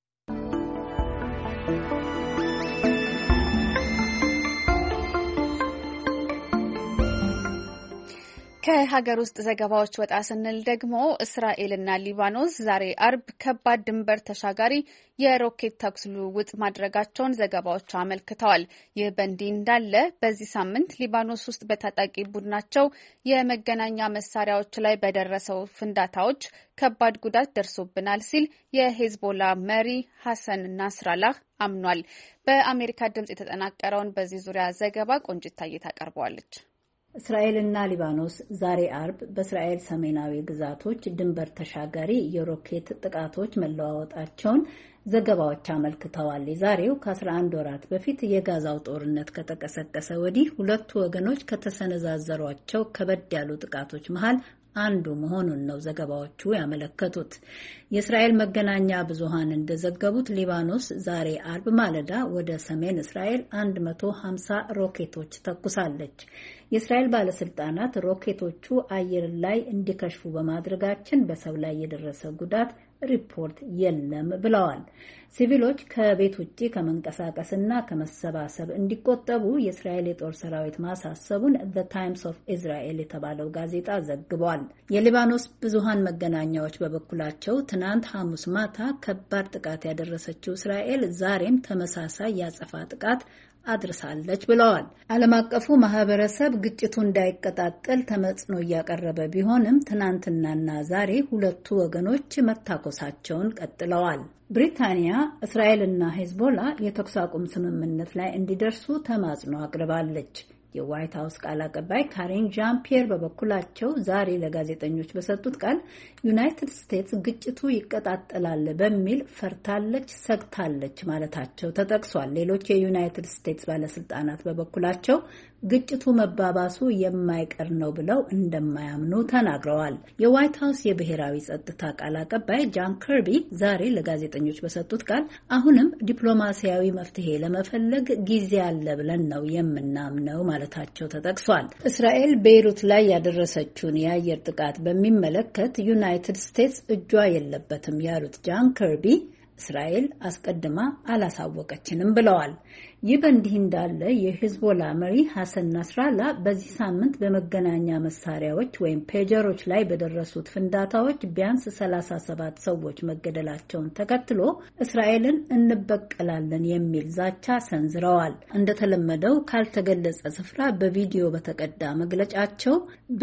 ከሀገር ውስጥ ዘገባዎች ወጣ ስንል ደግሞ እስራኤልና ሊባኖስ ዛሬ አርብ ከባድ ድንበር ተሻጋሪ የሮኬት ተኩስ ልውውጥ ማድረጋቸውን ዘገባዎች አመልክተዋል። ይህ በእንዲህ እንዳለ በዚህ ሳምንት ሊባኖስ ውስጥ በታጣቂ ቡድናቸው የመገናኛ መሳሪያዎች ላይ በደረሰው ፍንዳታዎች ከባድ ጉዳት ደርሶብናል ሲል የሄዝቦላ መሪ ሐሰን ናስራላህ አምኗል። በአሜሪካ ድምጽ የተጠናቀረውን በዚህ ዙሪያ ዘገባ ቆንጅታዬ ታቀርበዋለች። እስራኤልና ሊባኖስ ዛሬ አርብ በእስራኤል ሰሜናዊ ግዛቶች ድንበር ተሻጋሪ የሮኬት ጥቃቶች መለዋወጣቸውን ዘገባዎች አመልክተዋል። የዛሬው ከአስራ አንድ ወራት በፊት የጋዛው ጦርነት ከተቀሰቀሰ ወዲህ ሁለቱ ወገኖች ከተሰነዛዘሯቸው ከበድ ያሉ ጥቃቶች መሃል አንዱ መሆኑን ነው ዘገባዎቹ ያመለከቱት። የእስራኤል መገናኛ ብዙሃን እንደዘገቡት ሊባኖስ ዛሬ አርብ ማለዳ ወደ ሰሜን እስራኤል መቶ ሀምሳ ሮኬቶች ተኩሳለች። የእስራኤል ባለስልጣናት ሮኬቶቹ አየር ላይ እንዲከሽፉ በማድረጋችን በሰው ላይ የደረሰ ጉዳት ሪፖርት የለም ብለዋል። ሲቪሎች ከቤት ውጪ ከመንቀሳቀስና ከመሰባሰብ እንዲቆጠቡ የእስራኤል የጦር ሰራዊት ማሳሰቡን ዘ ታይምስ ኦፍ እስራኤል የተባለው ጋዜጣ ዘግቧል። የሊባኖስ ብዙሃን መገናኛዎች በበኩላቸው ትናንት ሐሙስ ማታ ከባድ ጥቃት ያደረሰችው እስራኤል ዛሬም ተመሳሳይ ያጸፋ ጥቃት አድርሳለች ብለዋል። ዓለም አቀፉ ማህበረሰብ ግጭቱ እንዳይቀጣጠል ተማጽኖ እያቀረበ ቢሆንም ትናንትናና ዛሬ ሁለቱ ወገኖች መታኮሳቸውን ቀጥለዋል። ብሪታንያ እስራኤልና ሄዝቦላ የተኩስ አቁም ስምምነት ላይ እንዲደርሱ ተማጽኖ አቅርባለች። የዋይት ሀውስ ቃል አቀባይ ካሪን ዣን ፒየር በበኩላቸው ዛሬ ለጋዜጠኞች በሰጡት ቃል ዩናይትድ ስቴትስ ግጭቱ ይቀጣጠላል በሚል ፈርታለች፣ ሰግታለች ማለታቸው ተጠቅሷል። ሌሎች የዩናይትድ ስቴትስ ባለስልጣናት በበኩላቸው ግጭቱ መባባሱ የማይቀር ነው ብለው እንደማያምኑ ተናግረዋል። የዋይት ሀውስ የብሔራዊ ጸጥታ ቃል አቀባይ ጃን ከርቢ ዛሬ ለጋዜጠኞች በሰጡት ቃል አሁንም ዲፕሎማሲያዊ መፍትሄ ለመፈለግ ጊዜ አለ ብለን ነው የምናምነው ማለታቸው ተጠቅሷል። እስራኤል ቤይሩት ላይ ያደረሰችውን የአየር ጥቃት በሚመለከት ዩናይትድ ስቴትስ እጇ የለበትም ያሉት ጃን ከርቢ እስራኤል አስቀድማ አላሳወቀችንም ብለዋል። ይህ በእንዲህ እንዳለ የሂዝቦላ መሪ ሐሰን ናስራላ በዚህ ሳምንት በመገናኛ መሳሪያዎች ወይም ፔጀሮች ላይ በደረሱት ፍንዳታዎች ቢያንስ ሰላሳ ሰባት ሰዎች መገደላቸውን ተከትሎ እስራኤልን እንበቀላለን የሚል ዛቻ ሰንዝረዋል። እንደተለመደው ካልተገለጸ ስፍራ በቪዲዮ በተቀዳ መግለጫቸው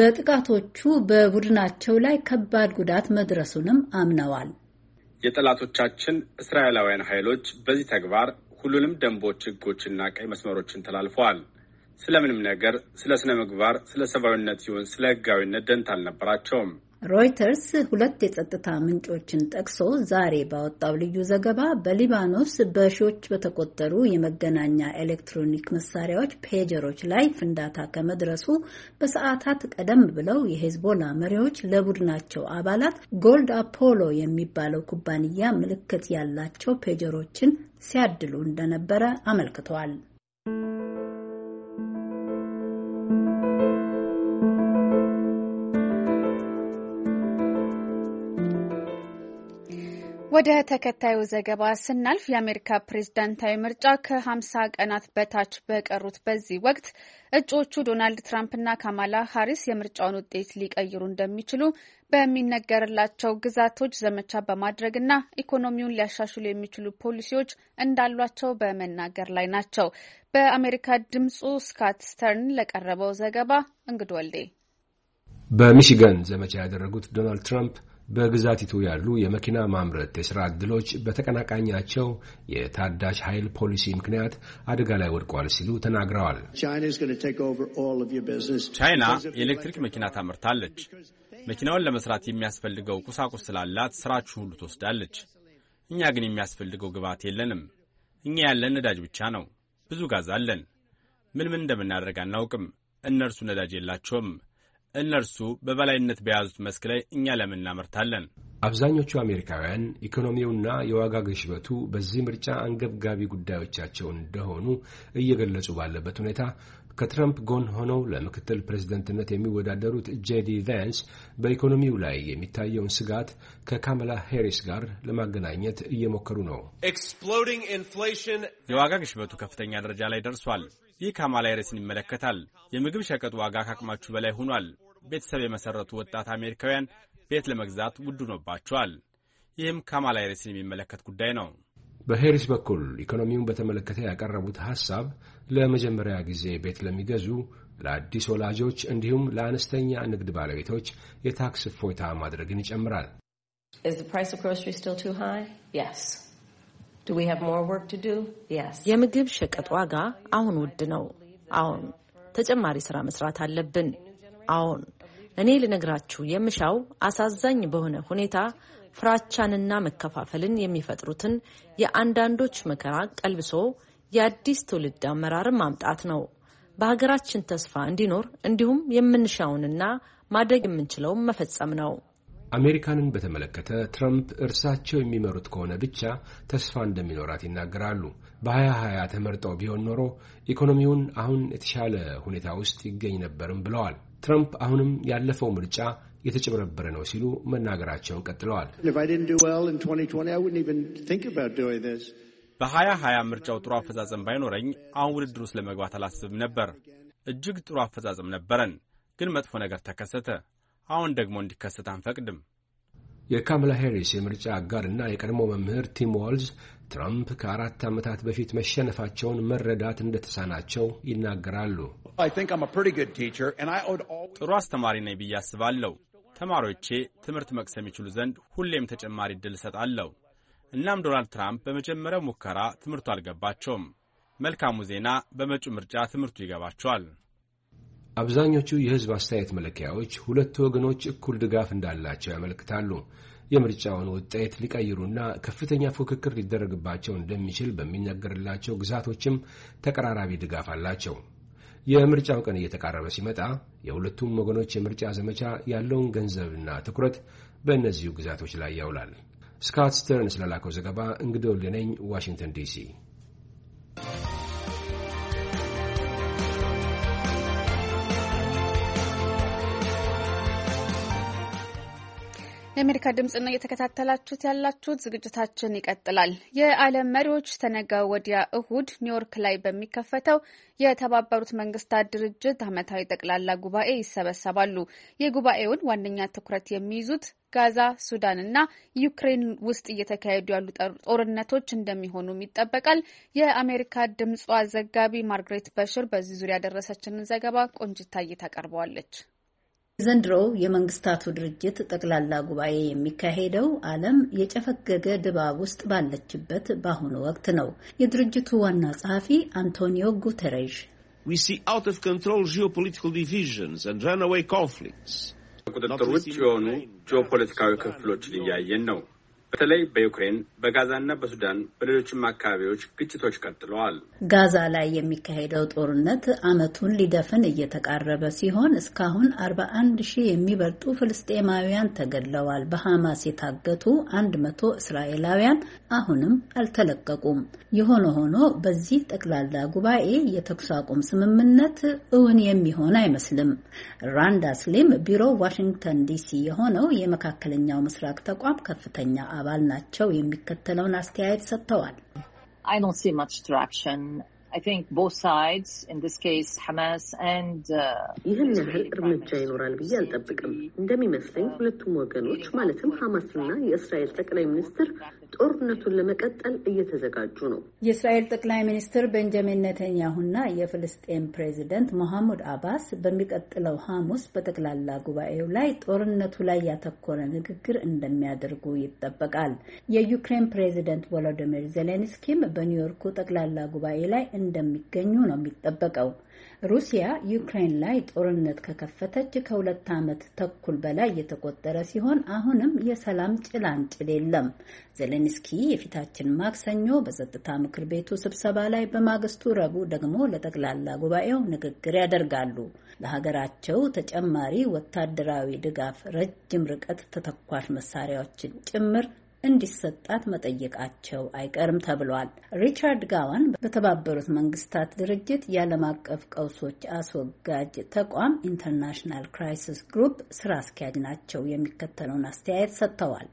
በጥቃቶቹ በቡድናቸው ላይ ከባድ ጉዳት መድረሱንም አምነዋል። የጠላቶቻችን እስራኤላውያን ኃይሎች በዚህ ተግባር ሁሉንም ደንቦች፣ ህጎችና ቀይ መስመሮችን ተላልፈዋል። ስለምንም ነገር ስለ ስነ ምግባር፣ ስለ ሰብአዊነት ይሁን ስለ ህጋዊነት ደንታ አልነበራቸውም። ሮይተርስ ሁለት የጸጥታ ምንጮችን ጠቅሶ ዛሬ ባወጣው ልዩ ዘገባ በሊባኖስ በሺዎች በተቆጠሩ የመገናኛ ኤሌክትሮኒክ መሳሪያዎች ፔጀሮች ላይ ፍንዳታ ከመድረሱ በሰዓታት ቀደም ብለው የሄዝቦላ መሪዎች ለቡድናቸው አባላት ጎልድ አፖሎ የሚባለው ኩባንያ ምልክት ያላቸው ፔጀሮችን ሲያድሉ እንደነበረ አመልክቷል። ወደ ተከታዩ ዘገባ ስናልፍ የአሜሪካ ፕሬዝዳንታዊ ምርጫ ከ50 ቀናት በታች በቀሩት በዚህ ወቅት እጩዎቹ ዶናልድ ትራምፕና ካማላ ሃሪስ የምርጫውን ውጤት ሊቀይሩ እንደሚችሉ በሚነገርላቸው ግዛቶች ዘመቻ በማድረግና ኢኮኖሚውን ሊያሻሽሉ የሚችሉ ፖሊሲዎች እንዳሏቸው በመናገር ላይ ናቸው። በአሜሪካ ድምጹ ስካት ስተርን ለቀረበው ዘገባ እንግዶ ወልዴ። በሚሽጋን ዘመቻ ያደረጉት ዶናልድ ትራምፕ በግዛቲቱ ያሉ የመኪና ማምረት የሥራ ዕድሎች በተቀናቃኛቸው የታዳሽ ኃይል ፖሊሲ ምክንያት አደጋ ላይ ወድቀዋል ሲሉ ተናግረዋል። ቻይና የኤሌክትሪክ መኪና ታመርታለች። መኪናውን ለመስራት የሚያስፈልገው ቁሳቁስ ስላላት ስራችሁ ሁሉ ትወስዳለች። እኛ ግን የሚያስፈልገው ግብዓት የለንም። እኛ ያለን ነዳጅ ብቻ ነው። ብዙ ጋዝ አለን። ምን ምን እንደምናደርግ አናውቅም። እነርሱ ነዳጅ የላቸውም። እነርሱ በበላይነት በያዙት መስክ ላይ እኛ ለምን እናመርታለን? አብዛኞቹ አሜሪካውያን ኢኮኖሚውና የዋጋ ግሽበቱ በዚህ ምርጫ አንገብጋቢ ጉዳዮቻቸው እንደሆኑ እየገለጹ ባለበት ሁኔታ ከትራምፕ ጎን ሆነው ለምክትል ፕሬዝደንትነት የሚወዳደሩት ጄዲ ቫንስ በኢኮኖሚው ላይ የሚታየውን ስጋት ከካማላ ሄሪስ ጋር ለማገናኘት እየሞከሩ ነው። የዋጋ ግሽበቱ ከፍተኛ ደረጃ ላይ ደርሷል። ይህ ካማላ ሄሪስን ይመለከታል። የምግብ ሸቀጥ ዋጋ ከአቅማችሁ በላይ ሆኗል። ቤተሰብ የመሰረቱ ወጣት አሜሪካውያን ቤት ለመግዛት ውድ ሆኖባቸዋል። ይህም ካማላ ሄሪስን የሚመለከት ጉዳይ ነው። በሄሪስ በኩል ኢኮኖሚውን በተመለከተ ያቀረቡት ሐሳብ ለመጀመሪያ ጊዜ ቤት ለሚገዙ ለአዲስ ወላጆች እንዲሁም ለአነስተኛ ንግድ ባለቤቶች የታክስ እፎይታ ማድረግን ይጨምራል። የምግብ ሸቀጥ ዋጋ አሁን ውድ ነው። አሁን ተጨማሪ ስራ መስራት አለብን። አሁን እኔ ልነግራችሁ የምሻው አሳዛኝ በሆነ ሁኔታ ፍራቻንና መከፋፈልን የሚፈጥሩትን የአንዳንዶች መከራ ቀልብሶ የአዲስ ትውልድ አመራርን ማምጣት ነው። በሀገራችን ተስፋ እንዲኖር እንዲሁም የምንሻውንና ማድረግ የምንችለውን መፈጸም ነው። አሜሪካንን በተመለከተ ትራምፕ እርሳቸው የሚመሩት ከሆነ ብቻ ተስፋ እንደሚኖራት ይናገራሉ። በሀያ ሀያ ተመርጠው ቢሆን ኖሮ ኢኮኖሚውን አሁን የተሻለ ሁኔታ ውስጥ ይገኝ ነበርም ብለዋል። ትራምፕ አሁንም ያለፈው ምርጫ የተጨበረበረ ነው ሲሉ መናገራቸውን ቀጥለዋል። በሀያ ሀያ ምርጫው ጥሩ አፈጻጸም ባይኖረኝ አሁን ውድድር ውስጥ ለመግባት አላስብም ነበር። እጅግ ጥሩ አፈጻጸም ነበረን፣ ግን መጥፎ ነገር ተከሰተ። አሁን ደግሞ እንዲከሰት አንፈቅድም። የካማላ ሄሪስ የምርጫ አጋርና የቀድሞ መምህር ቲም ዋልዝ ትራምፕ ከአራት ዓመታት በፊት መሸነፋቸውን መረዳት እንደተሳናቸው ይናገራሉ። ጥሩ አስተማሪ ነኝ ብዬ አስባለሁ። ተማሪዎቼ ትምህርት መቅሰም ይችሉ ዘንድ ሁሌም ተጨማሪ ዕድል እሰጣለሁ። እናም ዶናልድ ትራምፕ በመጀመሪያው ሙከራ ትምህርቱ አልገባቸውም። መልካሙ ዜና በመጪው ምርጫ ትምህርቱ ይገባቸዋል። አብዛኞቹ የሕዝብ አስተያየት መለኪያዎች ሁለቱ ወገኖች እኩል ድጋፍ እንዳላቸው ያመለክታሉ። የምርጫውን ውጤት ሊቀይሩና ከፍተኛ ፉክክር ሊደረግባቸው እንደሚችል በሚነገርላቸው ግዛቶችም ተቀራራቢ ድጋፍ አላቸው። የምርጫው ቀን እየተቃረበ ሲመጣ የሁለቱም ወገኖች የምርጫ ዘመቻ ያለውን ገንዘብና ትኩረት በእነዚሁ ግዛቶች ላይ ያውላል። ስካት ስተርን ስለላከው ዘገባ እንግዲህ ወልደነኝ ዋሽንግተን ዲሲ። የአሜሪካ ድምጽ ነው እየተከታተላችሁት ያላችሁት። ዝግጅታችን ይቀጥላል። የዓለም መሪዎች ተነገ ወዲያ እሁድ ኒውዮርክ ላይ በሚከፈተው የተባበሩት መንግስታት ድርጅት ዓመታዊ ጠቅላላ ጉባኤ ይሰበሰባሉ። የጉባኤውን ዋነኛ ትኩረት የሚይዙት ጋዛ፣ ሱዳንና ዩክሬን ውስጥ እየተካሄዱ ያሉ ጦርነቶች እንደሚሆኑም ይጠበቃል። የአሜሪካ ድምጿ ዘጋቢ ማርግሬት በሽር በዚህ ዙሪያ ያደረሰችንን ዘገባ ቆንጅታዬ ታቀርበዋለች። ዘንድሮው የመንግስታቱ ድርጅት ጠቅላላ ጉባኤ የሚካሄደው ዓለም የጨፈገገ ድባብ ውስጥ ባለችበት በአሁኑ ወቅት ነው። የድርጅቱ ዋና ጸሐፊ አንቶኒዮ ጉተሬሽ We see out of control geopolitical divisions and runaway conflicts. ቁጥጥር ውጭ የሆኑ ጂኦፖለቲካዊ ክፍሎችን እያየን ነው። በተለይ በዩክሬን በጋዛና በሱዳን በሌሎችም አካባቢዎች ግጭቶች ቀጥለዋል። ጋዛ ላይ የሚካሄደው ጦርነት ዓመቱን ሊደፍን እየተቃረበ ሲሆን እስካሁን አርባ አንድ ሺህ የሚበልጡ ፍልስጤማውያን ተገድለዋል። በሐማስ የታገቱ አንድ መቶ እስራኤላውያን አሁንም አልተለቀቁም። የሆነ ሆኖ በዚህ ጠቅላላ ጉባኤ የተኩስ አቁም ስምምነት እውን የሚሆን አይመስልም። ራንዳ ስሊም ቢሮ ዋሽንግተን ዲሲ የሆነው የመካከለኛው ምስራቅ ተቋም ከፍተኛ አባል ናቸው። የሚከተለውን አስተያየት ሰጥተዋል። I don't see much traction. I think both sides, in this case Hamas and ይህን ያህል እርምጃ ይኖራል ብዬ አልጠብቅም። እንደሚመስለኝ ሁለቱም ወገኖች ማለትም ሐማስና የእስራኤል ጠቅላይ ሚኒስትር ጦርነቱን ለመቀጠል እየተዘጋጁ ነው። የእስራኤል ጠቅላይ ሚኒስትር ቤንጃሚን ኔታንያሁና የፍልስጤም ፕሬዚደንት መሐሙድ አባስ በሚቀጥለው ሐሙስ በጠቅላላ ጉባኤው ላይ ጦርነቱ ላይ ያተኮረ ንግግር እንደሚያደርጉ ይጠበቃል። የዩክሬን ፕሬዚደንት ቮሎዲሚር ዜሌንስኪም በኒውዮርኩ ጠቅላላ ጉባኤ ላይ እንደሚገኙ ነው የሚጠበቀው። ሩሲያ ዩክሬን ላይ ጦርነት ከከፈተች ከሁለት ዓመት ተኩል በላይ የተቆጠረ ሲሆን አሁንም የሰላም ጭላንጭል የለም። ዜሌንስኪ የፊታችን ማክሰኞ በጸጥታ ምክር ቤቱ ስብሰባ ላይ በማግስቱ ረቡዕ ደግሞ ለጠቅላላ ጉባኤው ንግግር ያደርጋሉ። ለሀገራቸው ተጨማሪ ወታደራዊ ድጋፍ፣ ረጅም ርቀት ተተኳሽ መሳሪያዎችን ጭምር እንዲሰጣት መጠየቃቸው አይቀርም ተብሏል። ሪቻርድ ጋዋን በተባበሩት መንግስታት ድርጅት የዓለም አቀፍ ቀውሶች አስወጋጅ ተቋም ኢንተርናሽናል ክራይሲስ ግሩፕ ስራ አስኪያጅ ናቸው። የሚከተለውን አስተያየት ሰጥተዋል።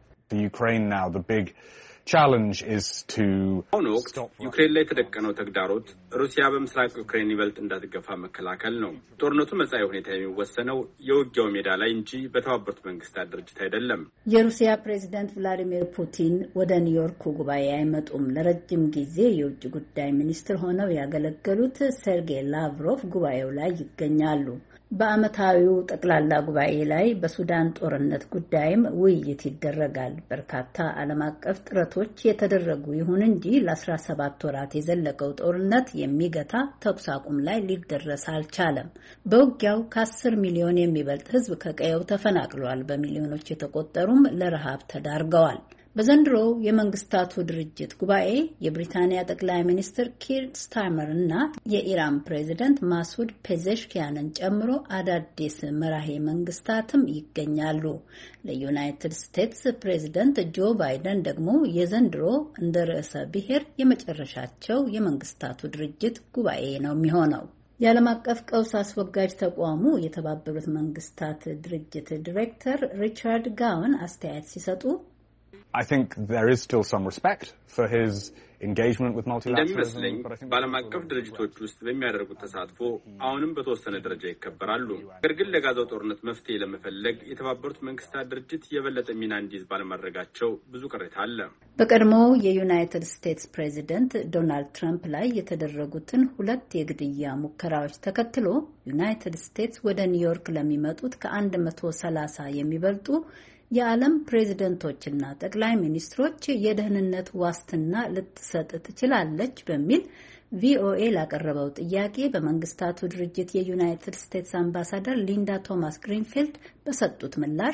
challenge is to አሁን ወቅት ዩክሬን ላይ የተደቀነው ተግዳሮት ሩሲያ በምስራቅ ዩክሬን ይበልጥ እንዳትገፋ መከላከል ነው። ጦርነቱ መጻኢ ሁኔታ የሚወሰነው የውጊያው ሜዳ ላይ እንጂ በተባበሩት መንግስታት ድርጅት አይደለም። የሩሲያ ፕሬዝዳንት ቭላዲሚር ፑቲን ወደ ኒውዮርክ ጉባኤ አይመጡም። ለረጅም ጊዜ የውጭ ጉዳይ ሚኒስትር ሆነው ያገለገሉት ሴርጌይ ላቭሮቭ ጉባኤው ላይ ይገኛሉ። በአመታዊው ጠቅላላ ጉባኤ ላይ በሱዳን ጦርነት ጉዳይም ውይይት ይደረጋል። በርካታ ዓለም አቀፍ ጥረቶች የተደረጉ ይሁን እንጂ ለአስራ ሰባት ወራት የዘለቀው ጦርነት የሚገታ ተኩስ አቁም ላይ ሊደረስ አልቻለም። በውጊያው ከአስር ሚሊዮን የሚበልጥ ሕዝብ ከቀየው ተፈናቅሏል። በሚሊዮኖች የተቆጠሩም ለረሃብ ተዳርገዋል። በዘንድሮው የመንግስታቱ ድርጅት ጉባኤ የብሪታንያ ጠቅላይ ሚኒስትር ኪር ስታርመር እና የኢራን ፕሬዚደንት ማሱድ ፔዜሽኪያንን ጨምሮ አዳዲስ መራሄ መንግስታትም ይገኛሉ። ለዩናይትድ ስቴትስ ፕሬዚደንት ጆ ባይደን ደግሞ የዘንድሮ እንደ ርዕሰ ብሔር የመጨረሻቸው የመንግስታቱ ድርጅት ጉባኤ ነው የሚሆነው። የዓለም አቀፍ ቀውስ አስወጋጅ ተቋሙ የተባበሩት መንግስታት ድርጅት ዲሬክተር ሪቻርድ ጋውን አስተያየት ሲሰጡ I think there is still some respect for his engagement with multilateralism. በዓለም አቀፍ ድርጅቶች ውስጥ በሚያደርጉት ተሳትፎ አሁንም በተወሰነ ደረጃ ይከበራሉ። ነገር ግን ለጋዛው ጦርነት መፍትሄ ለመፈለግ የተባበሩት መንግስታት ድርጅት የበለጠ ሚና እንዲይዝ ባለማድረጋቸው ብዙ ቅሬታ አለ። በቀድሞው የዩናይትድ ስቴትስ ፕሬዚደንት ዶናልድ ትራምፕ ላይ የተደረጉትን ሁለት የግድያ ሙከራዎች ተከትሎ ዩናይትድ ስቴትስ ወደ ኒውዮርክ ለሚመጡት ከአንድ መቶ ሰላሳ የሚበልጡ የዓለም ፕሬዝደንቶችና ጠቅላይ ሚኒስትሮች የደህንነት ዋስትና ልትሰጥ ትችላለች በሚል ቪኦኤ ላቀረበው ጥያቄ በመንግስታቱ ድርጅት የዩናይትድ ስቴትስ አምባሳደር ሊንዳ ቶማስ ግሪንፊልድ በሰጡት ምላሽ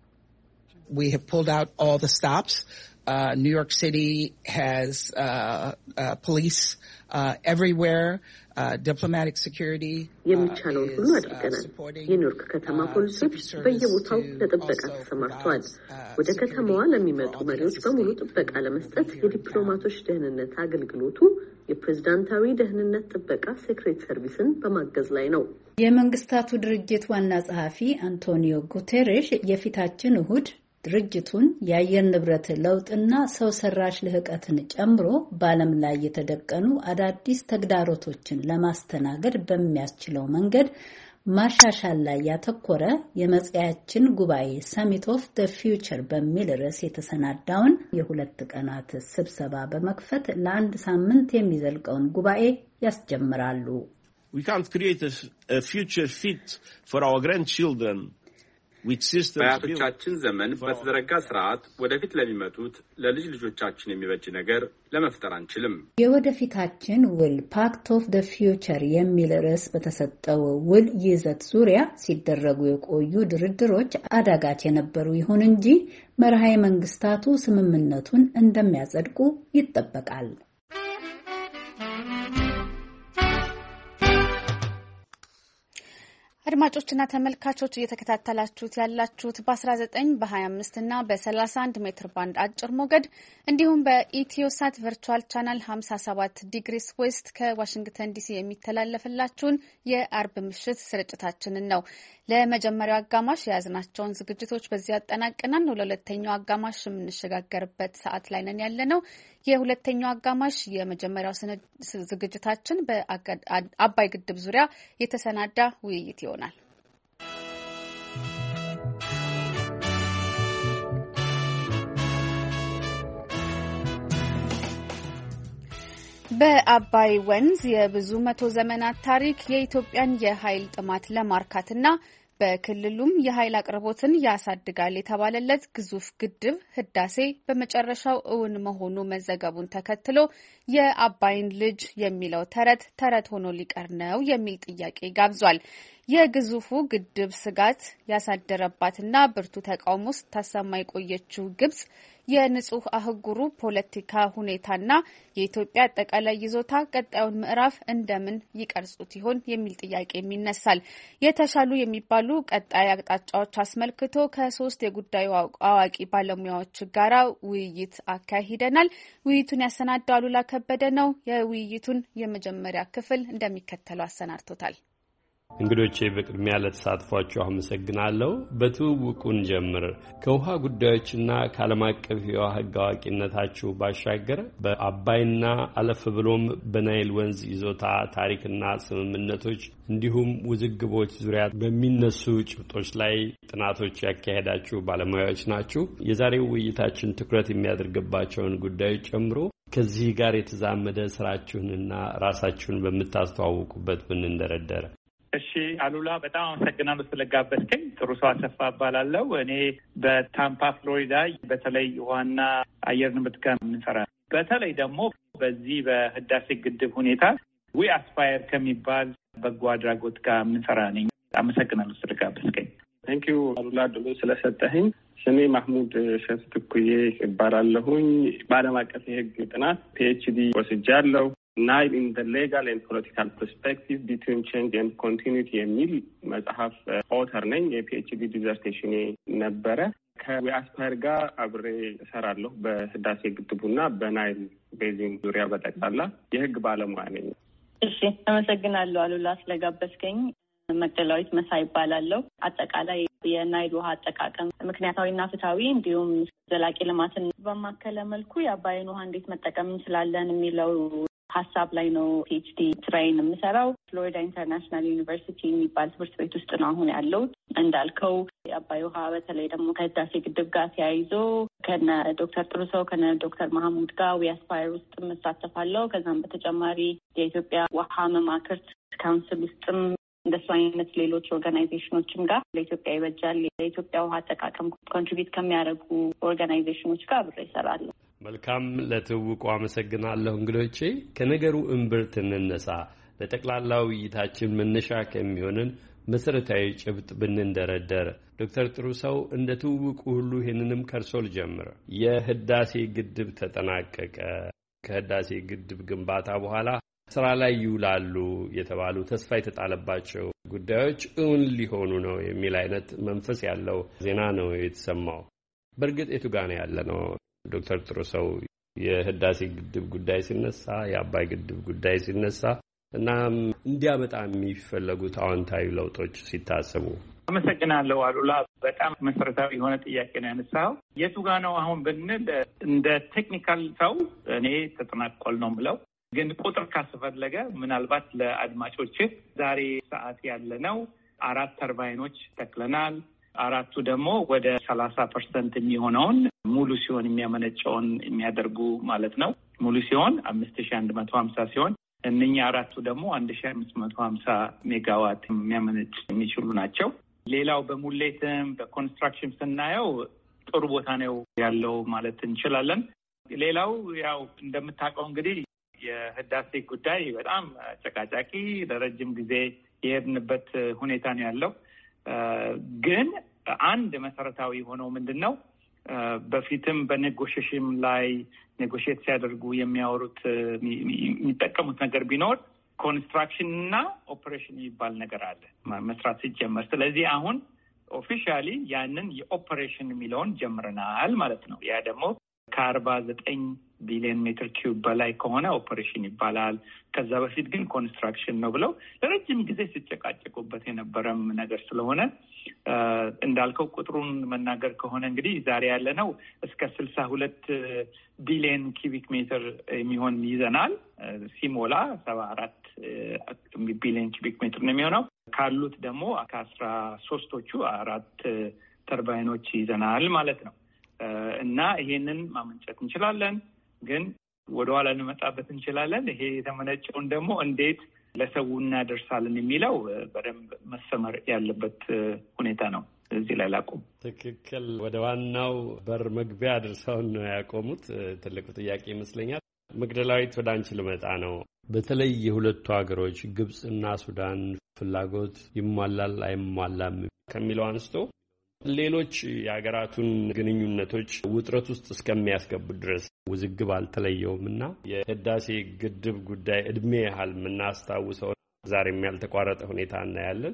We have pulled out all the stops. Uh, New York City has uh, uh, police uh, everywhere. Uh, diplomatic security የሚቻለውን ሁሉ አድርገናል። የኒውዮርክ ከተማ ፖሊሶች በየቦታው ለጥበቃ ተሰማርተዋል። ወደ ከተማዋ ለሚመጡ መሪዎች በሙሉ ጥበቃ ለመስጠት የዲፕሎማቶች ደህንነት አገልግሎቱ የፕሬዝዳንታዊ ደህንነት ጥበቃ ሴክሬት ሰርቪስን በማገዝ ላይ ነው። የመንግስታቱ ድርጅት ዋና ጸሐፊ አንቶኒዮ ጉቴሬሽ የፊታችን እሁድ ድርጅቱን የአየር ንብረት ለውጥና ሰው ሰራሽ ልህቀትን ጨምሮ በዓለም ላይ የተደቀኑ አዳዲስ ተግዳሮቶችን ለማስተናገድ በሚያስችለው መንገድ ማሻሻል ላይ ያተኮረ የመጽያችን ጉባኤ ሰሚት ኦፍ ዘ ፊውቸር በሚል ርዕስ የተሰናዳውን የሁለት ቀናት ስብሰባ በመክፈት ለአንድ ሳምንት የሚዘልቀውን ጉባኤ ያስጀምራሉ። We can't create a, a future fit for our grandchildren. በአያቶቻችን ዘመን በተዘረጋ ስርዓት ወደፊት ለሚመጡት ለልጅ ልጆቻችን የሚበጅ ነገር ለመፍጠር አንችልም። የወደፊታችን ውል ፓክት ኦፍ ዘ ፊውቸር የሚል ርዕስ በተሰጠው ውል ይዘት ዙሪያ ሲደረጉ የቆዩ ድርድሮች አዳጋች የነበሩ ይሁን እንጂ መርሃ መንግስታቱ ስምምነቱን እንደሚያጸድቁ ይጠበቃል። አድማጮችና ተመልካቾች እየተከታተላችሁት ያላችሁት በ19 በ25 እና በ31 ሜትር ባንድ አጭር ሞገድ እንዲሁም በኢትዮሳት ቨርቹዋል ቻናል ሃምሳ ሰባት ዲግሪስ ዌስት ከዋሽንግተን ዲሲ የሚተላለፍላችሁን የአርብ ምሽት ስርጭታችንን ነው። ለመጀመሪያው አጋማሽ የያዝናቸውን ዝግጅቶች በዚህ አጠናቀናል። ለሁለተኛው አጋማሽ የምንሸጋገርበት ሰዓት ላይ ነን ያለነው። የሁለተኛው አጋማሽ የመጀመሪያው ዝግጅታችን በአባይ ግድብ ዙሪያ የተሰናዳ ውይይት ይሆናል። በአባይ ወንዝ የብዙ መቶ ዘመናት ታሪክ የኢትዮጵያን የኃይል ጥማት ለማርካትና በክልሉም የኃይል አቅርቦትን ያሳድጋል የተባለለት ግዙፍ ግድብ ህዳሴ በመጨረሻው እውን መሆኑ መዘገቡን ተከትሎ የአባይን ልጅ የሚለው ተረት ተረት ሆኖ ሊቀር ነው የሚል ጥያቄ ጋብዟል። የግዙፉ ግድብ ስጋት ያሳደረባትና ብርቱ ተቃውሞ ስታሰማ የቆየችው ግብጽ የንጹህ አህጉሩ ፖለቲካ ሁኔታና የኢትዮጵያ አጠቃላይ ይዞታ ቀጣዩን ምዕራፍ እንደምን ይቀርጹት ይሆን የሚል ጥያቄ ይነሳል። የተሻሉ የሚባሉ ቀጣይ አቅጣጫዎች አስመልክቶ ከሶስት የጉዳዩ አዋቂ ባለሙያዎች ጋራ ውይይት አካሂደናል። ውይይቱን ያሰናዳው አሉላ ከበደ ነው። የውይይቱን የመጀመሪያ ክፍል እንደሚከተለው አሰናድቶታል። እንግዶቼ በቅድሚያ ለተሳትፏችሁ አመሰግናለሁ። በትውውቁን ጀምር ከውሃ ጉዳዮችና ከዓለም አቀፍ የውሃ ሕግ አዋቂነታችሁ ባሻገር በአባይና አለፍ ብሎም በናይል ወንዝ ይዞታ ታሪክና ስምምነቶች እንዲሁም ውዝግቦች ዙሪያ በሚነሱ ጭብጦች ላይ ጥናቶች ያካሄዳችሁ ባለሙያዎች ናችሁ። የዛሬው ውይይታችን ትኩረት የሚያደርግባቸውን ጉዳዮች ጨምሮ ከዚህ ጋር የተዛመደ ስራችሁንና ራሳችሁን በምታስተዋውቁበት ብንንደረደረ። እሺ አሉላ፣ በጣም አመሰግናለሁ ስለጋበዝከኝ። ጥሩ ሰው አሰፋ እባላለሁ። እኔ በታምፓ ፍሎሪዳ በተለይ ውሃና አየር ንብረት ጋር የምንሰራ በተለይ ደግሞ በዚህ በህዳሴ ግድብ ሁኔታ ዊ አስፓየር ከሚባል በጎ አድራጎት ጋር የምንሰራ ነኝ። አመሰግናለሁ ስለጋበዝከኝ። ታንክ ዩ አሉላ ድሎ ስለሰጠኸኝ። ስሜ ማህሙድ ሸፍትኩዬ እባላለሁኝ። በዓለም አቀፍ የህግ ጥናት ፒኤችዲ ወስጃለሁ። ናይል ኢን ዘ ሌጋል ኤንድ ፖለቲካል ፐርስፔክቲቭ ቢትዊን ቼንጅ ኤንድ ኮንቲኒቲ የሚል መጽሐፍ ኦተር ነኝ። የፒኤችዲ ዲዘርቴሽኔ ነበረ። ከዊአስፓየር ጋር አብሬ እሰራለሁ በህዳሴ ግድቡና በናይል ቤዚን ዙሪያ በጠቅላላ የህግ ባለሙያ ነኝ። እሺ አመሰግናለሁ አሉላ ስለጋበዝከኝ። መቅደላዊት መሳይ ይባላለሁ። አጠቃላይ የናይል ውሃ አጠቃቀም ምክንያታዊና ፍትሃዊ እንዲሁም ዘላቂ ልማትን በማከለ መልኩ የአባይን ውሃ እንዴት መጠቀም እንችላለን የሚለው ሀሳብ ላይ ነው ፒኤችዲ ስራዬን የምሰራው። ፍሎሪዳ ኢንተርናሽናል ዩኒቨርሲቲ የሚባል ትምህርት ቤት ውስጥ ነው አሁን ያለው። እንዳልከው የአባይ ውሃ በተለይ ደግሞ ከህዳሴ ግድብ ጋር ተያይዞ ከነ ዶክተር ጥሩሰው ከነ ዶክተር መሐሙድ ጋር ዊአስፓየር ውስጥ እሳተፋለሁ። ከዛም በተጨማሪ የኢትዮጵያ ውሃ መማክርት ካውንስል ውስጥም እንደሱ አይነት ሌሎች ኦርጋናይዜሽኖችም ጋር ለኢትዮጵያ ይበጃል የኢትዮጵያ ውሃ አጠቃቀም ኮንትሪቢዩት ከሚያደርጉ ኦርጋናይዜሽኖች ጋር አብሬ እሰራለሁ። መልካም፣ ለትውውቁ አመሰግናለሁ። እንግዶቼ ከነገሩ እምብርት እንነሳ። ለጠቅላላ ውይይታችን መነሻ ከሚሆንን መሰረታዊ ጭብጥ ብንንደረደር፣ ዶክተር ጥሩሰው እንደ ትውውቁ ሁሉ ይህንንም ከርሶ ልጀምር። የህዳሴ ግድብ ተጠናቀቀ። ከህዳሴ ግድብ ግንባታ በኋላ ስራ ላይ ይውላሉ የተባሉ ተስፋ የተጣለባቸው ጉዳዮች እውን ሊሆኑ ነው የሚል አይነት መንፈስ ያለው ዜና ነው የተሰማው። በእርግጥ የቱ ጋር ነው ያለ ነው? ዶክተር ጥሩሰው የህዳሴ ግድብ ጉዳይ ሲነሳ፣ የአባይ ግድብ ጉዳይ ሲነሳ እና እንዲያመጣ የሚፈለጉት አዎንታዊ ለውጦች ሲታሰቡ። አመሰግናለሁ አሉላ። በጣም መሰረታዊ የሆነ ጥያቄ ነው ያነሳው። የቱ ጋር ነው አሁን ብንል እንደ ቴክኒካል ሰው እኔ ተጠናቋል ነው የምለው። ግን ቁጥር ካስፈለገ ምናልባት ለአድማጮች ዛሬ ሰዓት ያለ ነው አራት ተርባይኖች ተክለናል። አራቱ ደግሞ ወደ ሰላሳ ፐርሰንት የሚሆነውን ሙሉ ሲሆን የሚያመነጨውን የሚያደርጉ ማለት ነው። ሙሉ ሲሆን አምስት ሺ አንድ መቶ ሀምሳ ሲሆን እነኛ አራቱ ደግሞ አንድ ሺ አምስት መቶ ሀምሳ ሜጋዋት የሚያመነጭ የሚችሉ ናቸው። ሌላው በሙሌትም በኮንስትራክሽን ስናየው ጥሩ ቦታ ነው ያለው ማለት እንችላለን። ሌላው ያው እንደምታውቀው እንግዲህ የህዳሴ ጉዳይ በጣም አጨቃጫቂ ለረጅም ጊዜ የሄድንበት ሁኔታ ነው ያለው። ግን አንድ መሰረታዊ ሆነው ምንድን ነው በፊትም በኔጎሽሽን ላይ ኔጎሽት ሲያደርጉ የሚያወሩት የሚጠቀሙት ነገር ቢኖር ኮንስትራክሽን እና ኦፕሬሽን የሚባል ነገር አለ መስራት ሲጀመር። ስለዚህ አሁን ኦፊሻሊ ያንን የኦፕሬሽን የሚለውን ጀምረናል ማለት ነው። ያ ደግሞ ከአርባ ዘጠኝ ቢሊዮን ሜትር ኪዩብ በላይ ከሆነ ኦፕሬሽን ይባላል። ከዛ በፊት ግን ኮንስትራክሽን ነው ብለው ለረጅም ጊዜ ሲጨቃጨቁበት የነበረም ነገር ስለሆነ እንዳልከው ቁጥሩን መናገር ከሆነ እንግዲህ ዛሬ ያለ ነው እስከ ስልሳ ሁለት ቢሊዮን ኪቢክ ሜትር የሚሆን ይዘናል። ሲሞላ ሰባ አራት ቢሊዮን ኪቢክ ሜትር ነው የሚሆነው። ካሉት ደግሞ ከአስራ ሶስቶቹ አራት ተርባይኖች ይዘናል ማለት ነው። እና ይሄንን ማመንጨት እንችላለን፣ ግን ወደኋላ እንመጣበት እንችላለን። ይሄ የተመነጨውን ደግሞ እንዴት ለሰው እናደርሳለን የሚለው በደንብ መሰመር ያለበት ሁኔታ ነው። እዚህ ላይ ላቆም። ትክክል። ወደ ዋናው በር መግቢያ አድርሰውን ነው ያቆሙት። ትልቁ ጥያቄ ይመስለኛል። መግደላዊት ወደ አንቺ ልመጣ ነው። በተለይ የሁለቱ ሀገሮች ግብጽና ሱዳን ፍላጎት ይሟላል አይሟላም ከሚለው አንስቶ ሌሎች የሀገራቱን ግንኙነቶች ውጥረት ውስጥ እስከሚያስገቡት ድረስ ውዝግብ አልተለየውም እና የህዳሴ ግድብ ጉዳይ እድሜ ያህል የምናስታውሰው ዛሬም ያልተቋረጠ ሁኔታ እናያለን።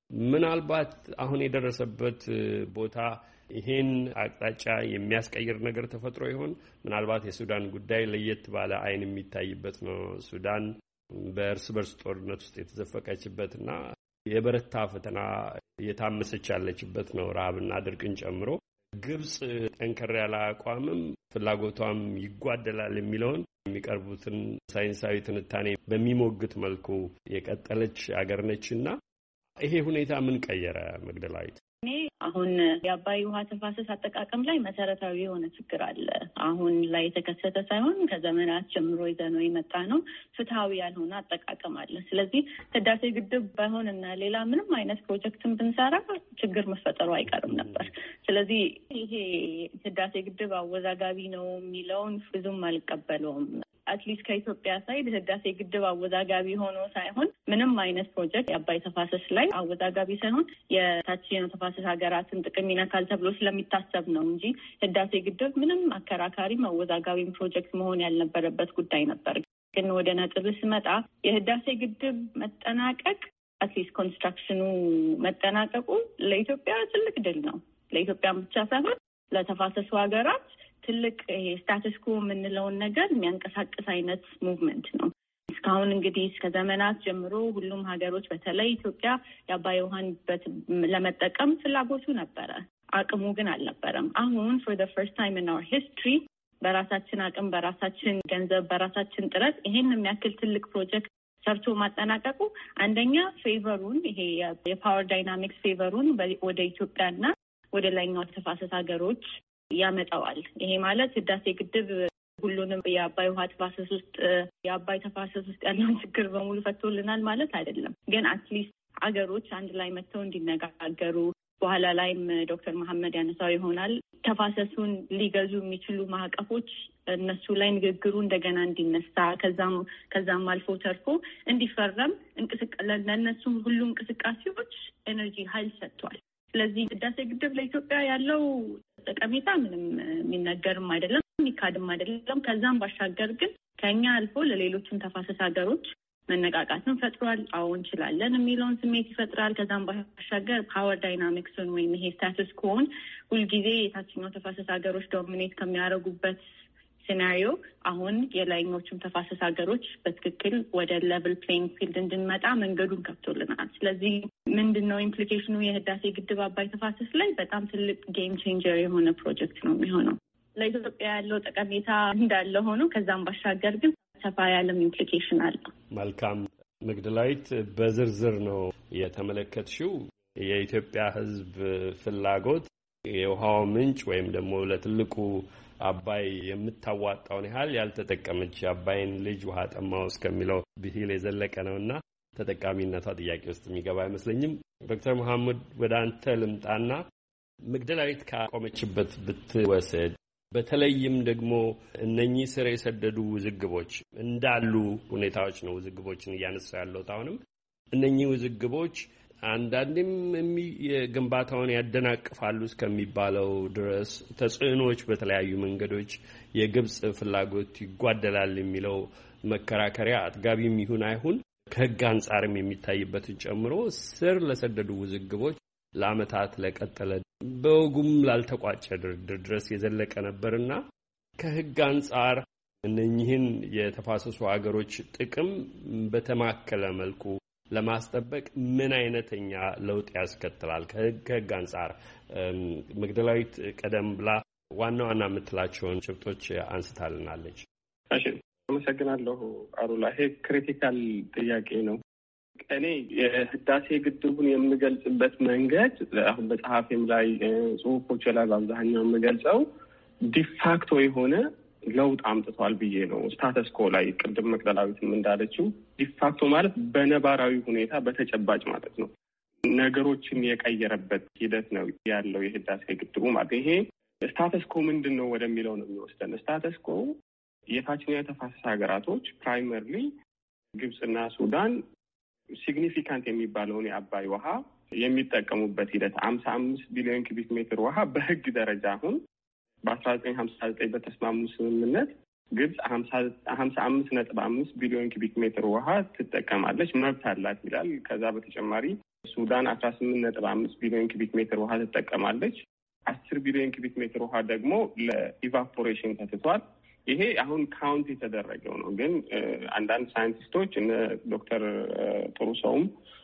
ምናልባት አሁን የደረሰበት ቦታ ይሄን አቅጣጫ የሚያስቀይር ነገር ተፈጥሮ ይሆን? ምናልባት የሱዳን ጉዳይ ለየት ባለ አይን የሚታይበት ነው። ሱዳን በእርስ በርስ ጦርነት ውስጥ የተዘፈቀችበትና የበረታ ፈተና እየታመሰች ያለችበት ነው፣ ረሃብና ድርቅን ጨምሮ። ግብጽ ጠንከር ያለ አቋምም ፍላጎቷም ይጓደላል የሚለውን የሚቀርቡትን ሳይንሳዊ ትንታኔ በሚሞግት መልኩ የቀጠለች አገር ነችና ይሄ ሁኔታ ምን ቀየረ መግደላዊት? እኔ አሁን የአባይ ውሃ ተፋሰስ አጠቃቀም ላይ መሰረታዊ የሆነ ችግር አለ። አሁን ላይ የተከሰተ ሳይሆን ከዘመናት ጀምሮ ይዘነው የመጣ ነው። ፍትሐዊ ያልሆነ አጠቃቀም አለ። ስለዚህ ህዳሴ ግድብ ባይሆን እና ሌላ ምንም አይነት ፕሮጀክትን ብንሰራ ችግር መፈጠሩ አይቀርም ነበር። ስለዚህ ይሄ ህዳሴ ግድብ አወዛጋቢ ነው የሚለውን ብዙም አልቀበለውም። አትሊስት ከኢትዮጵያ ሳይድ ህዳሴ ግድብ አወዛጋቢ ሆኖ ሳይሆን ምንም አይነት ፕሮጀክት የአባይ ተፋሰስ ላይ አወዛጋቢ ሳይሆን የታችኛው ተፋሰስ ሀገራትን ጥቅም ይነካል ተብሎ ስለሚታሰብ ነው እንጂ ህዳሴ ግድብ ምንም አከራካሪም አወዛጋቢም ፕሮጀክት መሆን ያልነበረበት ጉዳይ ነበር። ግን ወደ ነጥብ ስመጣ የህዳሴ ግድብ መጠናቀቅ አትሊስት ኮንስትራክሽኑ መጠናቀቁ ለኢትዮጵያ ትልቅ ድል ነው። ለኢትዮጵያ ብቻ ሳይሆን ለተፋሰሱ ሀገራት ትልቅ ይሄ ስታተስ ኮ የምንለውን ነገር የሚያንቀሳቅስ አይነት ሙቭመንት ነው። እስካሁን እንግዲህ እስከ ዘመናት ጀምሮ ሁሉም ሀገሮች በተለይ ኢትዮጵያ የአባይ ውሃን ለመጠቀም ፍላጎቱ ነበረ፣ አቅሙ ግን አልነበረም። አሁን ፎር ዘ ፈርስት ታይም ኢን አወር ሂስትሪ በራሳችን አቅም፣ በራሳችን ገንዘብ፣ በራሳችን ጥረት ይሄን የሚያክል ትልቅ ፕሮጀክት ሰርቶ ማጠናቀቁ አንደኛ ፌቨሩን ይሄ የፓወር ዳይናሚክስ ፌቨሩን ወደ ኢትዮጵያና ወደ ላይኛው ተፋሰስ ሀገሮች ያመጣዋል። ይሄ ማለት ህዳሴ ግድብ ሁሉንም የአባይ ውሃ ተፋሰስ ውስጥ የአባይ ተፋሰስ ውስጥ ያለውን ችግር በሙሉ ፈቶልናል ማለት አይደለም። ግን አትሊስት አገሮች አንድ ላይ መጥተው እንዲነጋገሩ በኋላ ላይም ዶክተር መሐመድ ያነሳው ይሆናል ተፋሰሱን ሊገዙ የሚችሉ ማዕቀፎች እነሱ ላይ ንግግሩ እንደገና እንዲነሳ ከዛም ከዛም አልፎ ተርፎ እንዲፈረም እንቅስቃሴ ለእነሱ ሁሉ እንቅስቃሴዎች ኤነርጂ ኃይል ሰጥቷል። ስለዚህ ህዳሴ ግድብ ለኢትዮጵያ ያለው ጠቀሜታ ምንም የሚነገርም አይደለም፣ የሚካድም አይደለም። ከዛም ባሻገር ግን ከኛ አልፎ ለሌሎችም ተፋሰስ ሀገሮች መነቃቃትን ፈጥሯል። አዎ እንችላለን የሚለውን ስሜት ይፈጥራል። ከዛም ባሻገር ፓወር ዳይናሚክስን ወይም ይሄ ስታተስ ኮን ሁልጊዜ የታችኛው ተፋሰስ ሀገሮች ዶሚኔት ከሚያደርጉበት ሲናሪዮ አሁን የላይኞቹም ተፋሰስ ሀገሮች በትክክል ወደ ሌቭል ፕሌይንግ ፊልድ እንድንመጣ መንገዱን ከፍቶልናል። ስለዚህ ምንድነው ኢምፕሊኬሽኑ? የህዳሴ ግድብ አባይ ተፋሰስ ላይ በጣም ትልቅ ጌም ቼንጀር የሆነ ፕሮጀክት ነው የሚሆነው። ለኢትዮጵያ ያለው ጠቀሜታ እንዳለ ሆኖ ከዛም ባሻገር ግን ሰፋ ያለም ኢምፕሊኬሽን አለ። መልካም መግደላዊት፣ በዝርዝር ነው የተመለከትሽው። የኢትዮጵያ ህዝብ ፍላጎት የውሃው ምንጭ ወይም ደግሞ ለትልቁ አባይ የምታዋጣውን ያህል ያልተጠቀመች አባይን ልጅ ውሃ ጠማው እስከሚለው ብሂል የዘለቀ ነውና ተጠቃሚነቷ ጥያቄ ውስጥ የሚገባ አይመስለኝም። ዶክተር መሐመድ ወደ አንተ ልምጣና መግደላዊት ካቆመችበት ብትወሰድ በተለይም ደግሞ እነኚህ ስር የሰደዱ ውዝግቦች እንዳሉ ሁኔታዎች ነው ውዝግቦችን እያነሳ ያለው ታውንም እነኚህ ውዝግቦች አንዳንድም ግንባታውን ያደናቅፋሉ እስከሚባለው ድረስ ተጽዕኖዎች በተለያዩ መንገዶች የግብጽ ፍላጎት ይጓደላል የሚለው መከራከሪያ አጥጋቢም ይሁን አይሁን ከህግ አንጻርም የሚታይበትን ጨምሮ ስር ለሰደዱ ውዝግቦች ለዓመታት ለቀጠለ በወጉም ላልተቋጨ ድርድር ድረስ የዘለቀ ነበርና ከህግ አንጻር እነኚህን የተፋሰሱ ሀገሮች ጥቅም በተማከለ መልኩ ለማስጠበቅ ምን አይነተኛ ለውጥ ያስከትላል? ከህግ አንጻር መግደላዊት ቀደም ብላ ዋና ዋና የምትላቸውን ጭብጦች አንስታልናለች። እሺ፣ አመሰግናለሁ አሉላ። ይሄ ክሪቲካል ጥያቄ ነው። እኔ የህዳሴ ግድቡን የምገልጽበት መንገድ አሁን በጸሐፊም ላይ ጽሁፎች ላይ በአብዛኛው የምገልጸው ዲፋክቶ የሆነ ለውጥ አምጥቷል ብዬ ነው። ስታተስ ኮ ላይ ቅድም መቅደላዊትም እንዳለችው ዲፋክቶ ማለት በነባራዊ ሁኔታ በተጨባጭ ማለት ነው። ነገሮችን የቀየረበት ሂደት ነው ያለው የህዳሴ ግድቡ ማለት። ይሄ ስታተስ ኮ ምንድን ነው ወደሚለው ነው የሚወስደን። ስታተስ ኮ የታችኛው የተፋሰስ ሀገራቶች ፕራይመርሊ ግብጽና ሱዳን ሲግኒፊካንት የሚባለውን የአባይ ውሃ የሚጠቀሙበት ሂደት ሀምሳ አምስት ቢሊዮን ኪቢክ ሜትር ውሃ በህግ ደረጃ አሁን በአስራ ዘጠኝ ሀምሳ ዘጠኝ በተስማሙ ስምምነት ግብጽ ሀምሳ አምስት ነጥብ አምስት ቢሊዮን ኪቢክ ሜትር ውሃ ትጠቀማለች፣ መብት አላት ይላል። ከዛ በተጨማሪ ሱዳን አስራ ስምንት ነጥብ አምስት ቢሊዮን ኪቢክ ሜትር ውሃ ትጠቀማለች። አስር ቢሊዮን ኪቢክ ሜትር ውሃ ደግሞ ለኢቫፖሬሽን ተትቷል። ይሄ አሁን ካውንት የተደረገው ነው። ግን አንዳንድ ሳይንቲስቶች እነ ዶክተር ጥሩ ሰውም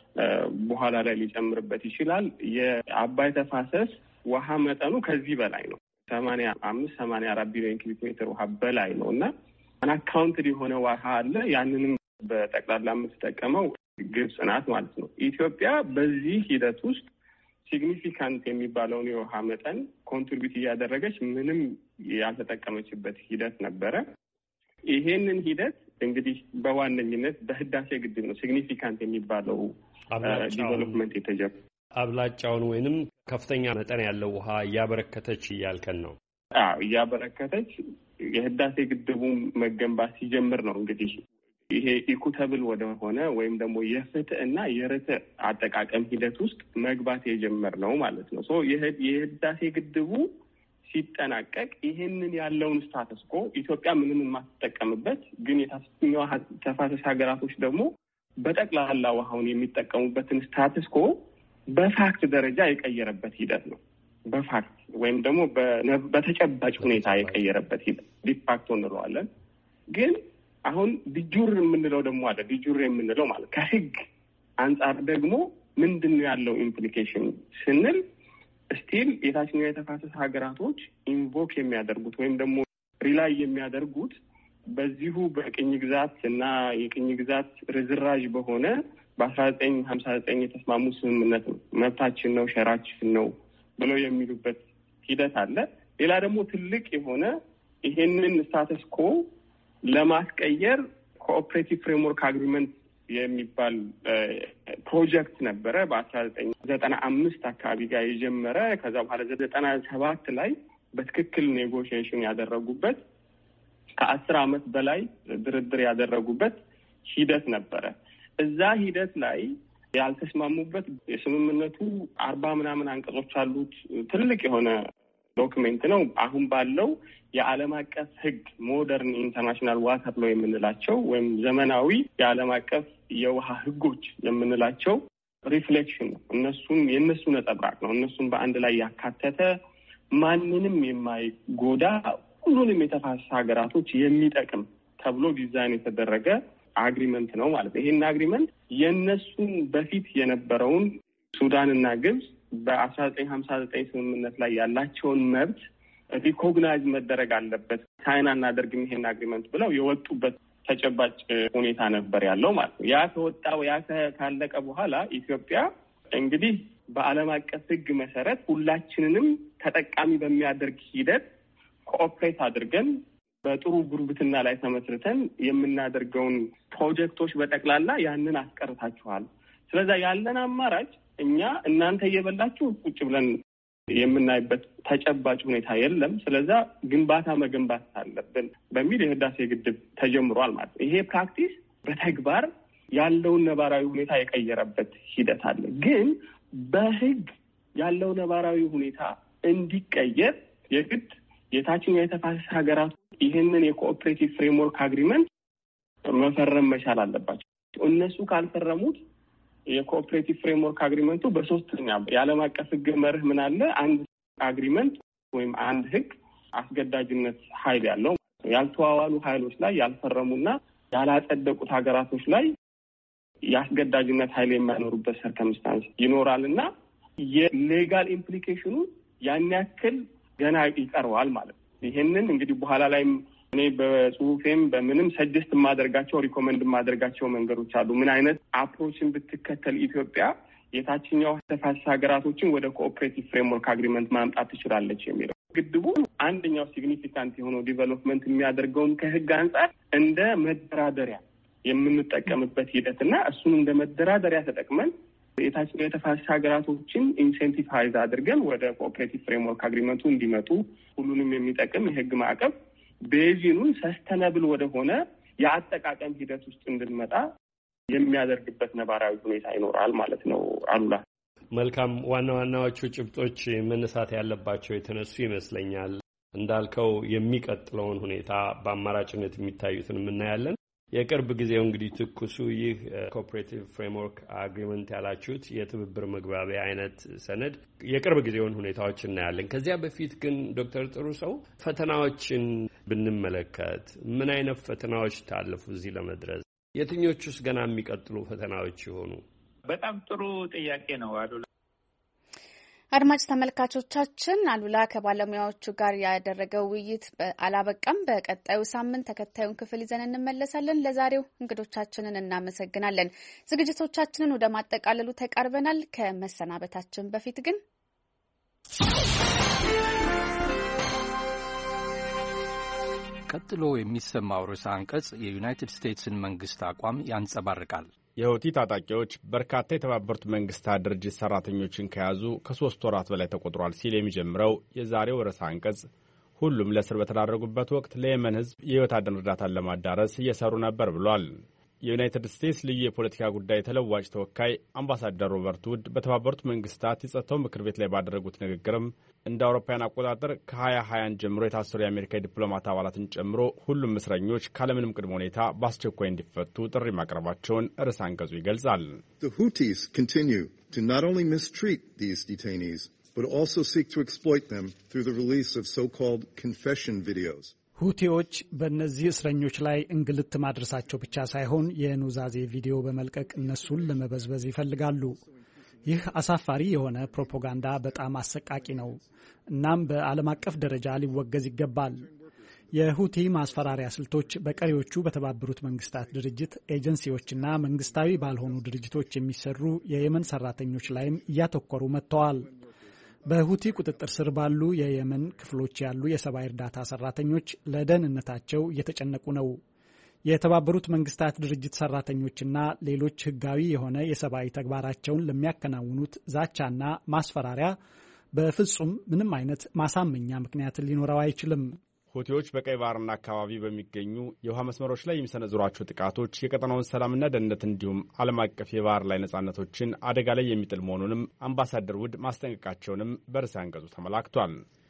በኋላ ላይ ሊጨምርበት ይችላል የአባይ ተፋሰስ ውሃ መጠኑ ከዚህ በላይ ነው። ሰማንያ አምስት ሰማንያ አራት ቢሊዮን ኪቢክ ሜትር ውሃ በላይ ነው እና አናካውንትድ የሆነ ውሃ አለ። ያንንም በጠቅላላ የምትጠቀመው ግብጽ ናት ማለት ነው። ኢትዮጵያ በዚህ ሂደት ውስጥ ሲግኒፊካንት የሚባለውን የውሃ መጠን ኮንትሪቢዩት እያደረገች ምንም ያልተጠቀመችበት ሂደት ነበረ። ይሄንን ሂደት እንግዲህ በዋነኝነት በህዳሴ ግድብ ነው ሲግኒፊካንት የሚባለው ዲቨሎፕመንት የተጀመረው። አብላጫውን ወይንም ከፍተኛ መጠን ያለው ውሃ እያበረከተች እያልከን ነው? አዎ፣ እያበረከተች የህዳሴ ግድቡ መገንባት ሲጀምር ነው እንግዲህ ይሄ ኢኩተብል ወደሆነ ወይም ደግሞ የፍትህ እና የርትዕ አጠቃቀም ሂደት ውስጥ መግባት የጀመርነው ማለት ነው። ሶ የህዳሴ ግድቡ ሲጠናቀቅ ይሄንን ያለውን ስታተስ ኮ ኢትዮጵያ ምንም የማትጠቀምበት ግን የታችኛው ተፋሰስ ሀገራቶች ደግሞ በጠቅላላ ውሃውን የሚጠቀሙበትን ስታተስ ኮ በፋክት ደረጃ የቀየረበት ሂደት ነው። በፋክት ወይም ደግሞ በተጨባጭ ሁኔታ የቀየረበት ሂደት ዲፋክቶ እንለዋለን። ግን አሁን ዲጁር የምንለው ደግሞ አለ። ዲጁር የምንለው ማለት ከህግ አንጻር ደግሞ ምንድን ነው ያለው ኢምፕሊኬሽን ስንል ስቲል የታችኛው የተፋሰስ ሀገራቶች ኢንቮክ የሚያደርጉት ወይም ደግሞ ሪላይ የሚያደርጉት በዚሁ በቅኝ ግዛት እና የቅኝ ግዛት ርዝራዥ በሆነ በአስራ ዘጠኝ ሀምሳ ዘጠኝ የተስማሙ ስምምነት ነው። መብታችን ነው፣ ሸራችን ነው ብለው የሚሉበት ሂደት አለ። ሌላ ደግሞ ትልቅ የሆነ ይሄንን ስታተስ ኮ ለማስቀየር ኮኦፕሬቲቭ ፍሬምወርክ አግሪመንት የሚባል ፕሮጀክት ነበረ በአስራ ዘጠኝ ዘጠና አምስት አካባቢ ጋር የጀመረ ከዛ በኋላ ዘጠና ሰባት ላይ በትክክል ኔጎሽዬሽን ያደረጉበት ከአስር አመት በላይ ድርድር ያደረጉበት ሂደት ነበረ። እዛ ሂደት ላይ ያልተስማሙበት የስምምነቱ አርባ ምናምን አንቀጾች አሉት። ትልቅ የሆነ ዶክሜንት ነው። አሁን ባለው የዓለም አቀፍ ህግ ሞደርን ኢንተርናሽናል ዋተር ሎ የምንላቸው ወይም ዘመናዊ የዓለም አቀፍ የውሃ ህጎች የምንላቸው ሪፍሌክሽን ነው። እነሱን የእነሱ ነጸብራቅ ነው። እነሱን በአንድ ላይ ያካተተ ማንንም የማይጎዳ ሁሉንም የተፋሰስ ሀገራቶች የሚጠቅም ተብሎ ዲዛይን የተደረገ አግሪመንት ነው ማለት ነው። ይሄን አግሪመንት የእነሱን በፊት የነበረውን ሱዳንና ግብጽ በአስራ ዘጠኝ ሀምሳ ዘጠኝ ስምምነት ላይ ያላቸውን መብት ሪኮግናይዝ መደረግ አለበት፣ ሳይን አናደርግም ይሄን አግሪመንት ብለው የወጡበት ተጨባጭ ሁኔታ ነበር ያለው ማለት ነው። ያ ከወጣው ያ ካለቀ በኋላ ኢትዮጵያ እንግዲህ በዓለም አቀፍ ህግ መሰረት ሁላችንንም ተጠቃሚ በሚያደርግ ሂደት ኮኦፕሬት አድርገን በጥሩ ጉርብትና ላይ ተመስርተን የምናደርገውን ፕሮጀክቶች በጠቅላላ ያንን አስቀርታችኋል። ስለዚህ ያለን አማራጭ እኛ እናንተ እየበላችሁ ቁጭ ብለን የምናይበት ተጨባጭ ሁኔታ የለም። ስለዚህ ግንባታ መገንባት አለብን በሚል የህዳሴ ግድብ ተጀምሯል ማለት ነው። ይሄ ፕራክቲስ በተግባር ያለውን ነባራዊ ሁኔታ የቀየረበት ሂደት አለ። ግን በህግ ያለው ነባራዊ ሁኔታ እንዲቀየር የግድ የታችኛው የተፋሰስ ሀገራት ይህንን የኮኦፕሬቲቭ ፍሬምወርክ አግሪመንት መፈረም መቻል አለባቸው። እነሱ ካልፈረሙት የኮኦፕሬቲቭ ፍሬምወርክ አግሪመንቱ በሶስተኛ የዓለም አቀፍ ህግ መርህ ምን አለ? አንድ አግሪመንት ወይም አንድ ህግ አስገዳጅነት ኃይል ያለው ያልተዋዋሉ ኃይሎች ላይ ያልፈረሙና ያላጸደቁት ሀገራቶች ላይ የአስገዳጅነት ኃይል የማይኖሩበት ሰርከምስታንስ ይኖራልና የሌጋል ኢምፕሊኬሽኑ ያን ያክል ገና ይቀርዋል ማለት ነው። ይሄንን እንግዲህ በኋላ ላይ እኔ በጽሁፌም በምንም ሰጀስት ማደርጋቸው ሪኮመንድ ማደርጋቸው መንገዶች አሉ። ምን አይነት አፕሮችን ብትከተል ኢትዮጵያ የታችኛው ተፋሰስ ሀገራቶችን ወደ ኮኦፕሬቲቭ ፍሬምወርክ አግሪመንት ማምጣት ትችላለች የሚለው ግድቡ አንደኛው ሲግኒፊካንት የሆነው ዲቨሎፕመንት የሚያደርገውም ከህግ አንጻር እንደ መደራደሪያ የምንጠቀምበት ሂደትና እሱን እንደ መደራደሪያ ተጠቅመን የታችኛው የተፋሰስ ሀገራቶችን ኢንሴንቲቫይዝ አድርገን ወደ ኮኦፕሬቲቭ ፍሬምወርክ አግሪመንቱ እንዲመጡ ሁሉንም የሚጠቅም የህግ ማዕቀብ ቤዚኑን ሰስተነብል ወደሆነ የአጠቃቀም ሂደት ውስጥ እንድንመጣ የሚያደርግበት ነባራዊ ሁኔታ ይኖራል ማለት ነው። አሉላ መልካም። ዋና ዋናዎቹ ጭብጦች መነሳት ያለባቸው የተነሱ ይመስለኛል። እንዳልከው የሚቀጥለውን ሁኔታ በአማራጭነት የሚታዩትን እናያለን። የቅርብ ጊዜው እንግዲህ ትኩሱ ይህ ኮኦፕሬቲቭ ፍሬምወርክ አግሪመንት ያላችሁት የትብብር መግባቢያ አይነት ሰነድ የቅርብ ጊዜውን ሁኔታዎች እናያለን። ከዚያ በፊት ግን ዶክተር ጥሩ ሰው ፈተናዎችን ብንመለከት ምን አይነት ፈተናዎች ታለፉ እዚህ ለመድረስ? የትኞቹስ ገና የሚቀጥሉ ፈተናዎች ይሆኑ? በጣም ጥሩ ጥያቄ ነው አሉላ። አድማጭ ተመልካቾቻችን አሉላ ከባለሙያዎቹ ጋር ያደረገው ውይይት አላበቃም። በቀጣዩ ሳምንት ተከታዩን ክፍል ይዘን እንመለሳለን። ለዛሬው እንግዶቻችንን እናመሰግናለን። ዝግጅቶቻችንን ወደ ማጠቃለሉ ተቃርበናል። ከመሰናበታችን በፊት ግን ቀጥሎ የሚሰማው ርዕሰ አንቀጽ የዩናይትድ ስቴትስን መንግስት አቋም ያንጸባርቃል። የሁቲ ታጣቂዎች በርካታ የተባበሩት መንግስታት ድርጅት ሰራተኞችን ከያዙ ከሶስት ወራት በላይ ተቆጥሯል ሲል የሚጀምረው የዛሬው ርዕሰ አንቀጽ ሁሉም ለእስር በተዳረጉበት ወቅት ለየመን ሕዝብ የሕይወት አድን እርዳታን ለማዳረስ እየሰሩ ነበር ብሏል። የዩናይትድ ስቴትስ ልዩ የፖለቲካ ጉዳይ ተለዋጭ ተወካይ አምባሳደር ሮበርት ውድ በተባበሩት መንግስታት የጸጥታው ምክር ቤት ላይ ባደረጉት ንግግርም እንደ አውሮፓውያን አቆጣጠር ከሀያ ሀያን ጀምሮ የታሰሩ የአሜሪካ ዲፕሎማት አባላትን ጨምሮ ሁሉም እስረኞች ካለምንም ቅድመ ሁኔታ በአስቸኳይ እንዲፈቱ ጥሪ ማቅረባቸውን ርዕሰ አንቀጹ ይገልጻል። The Houthis continue to not only mistreat these detainees, but also seek to exploit them through the release of so-called confession videos. ሁቲዎች በእነዚህ እስረኞች ላይ እንግልት ማድረሳቸው ብቻ ሳይሆን የኑዛዜ ቪዲዮ በመልቀቅ እነሱን ለመበዝበዝ ይፈልጋሉ። ይህ አሳፋሪ የሆነ ፕሮፓጋንዳ በጣም አሰቃቂ ነው። እናም በዓለም አቀፍ ደረጃ ሊወገዝ ይገባል። የሁቲ ማስፈራሪያ ስልቶች በቀሪዎቹ በተባበሩት መንግስታት ድርጅት ኤጀንሲዎችና መንግስታዊ ባልሆኑ ድርጅቶች የሚሰሩ የየመን ሰራተኞች ላይም እያተኮሩ መጥተዋል። በሁቲ ቁጥጥር ስር ባሉ የየመን ክፍሎች ያሉ የሰብአዊ እርዳታ ሰራተኞች ለደህንነታቸው እየተጨነቁ ነው። የተባበሩት መንግስታት ድርጅት ሰራተኞችና ሌሎች ህጋዊ የሆነ የሰብአዊ ተግባራቸውን ለሚያከናውኑት ዛቻና ማስፈራሪያ በፍጹም ምንም አይነት ማሳመኛ ምክንያት ሊኖረው አይችልም። ሁቲዎች በቀይ ባህርና አካባቢ በሚገኙ የውሃ መስመሮች ላይ የሚሰነዝሯቸው ጥቃቶች የቀጠናውን ሰላምና ደህንነት እንዲሁም ዓለም አቀፍ የባህር ላይ ነጻነቶችን አደጋ ላይ የሚጥል መሆኑንም አምባሳደር ውድ ማስጠንቀቃቸውንም በርዕሰ አንቀጹ ተመላክቷል።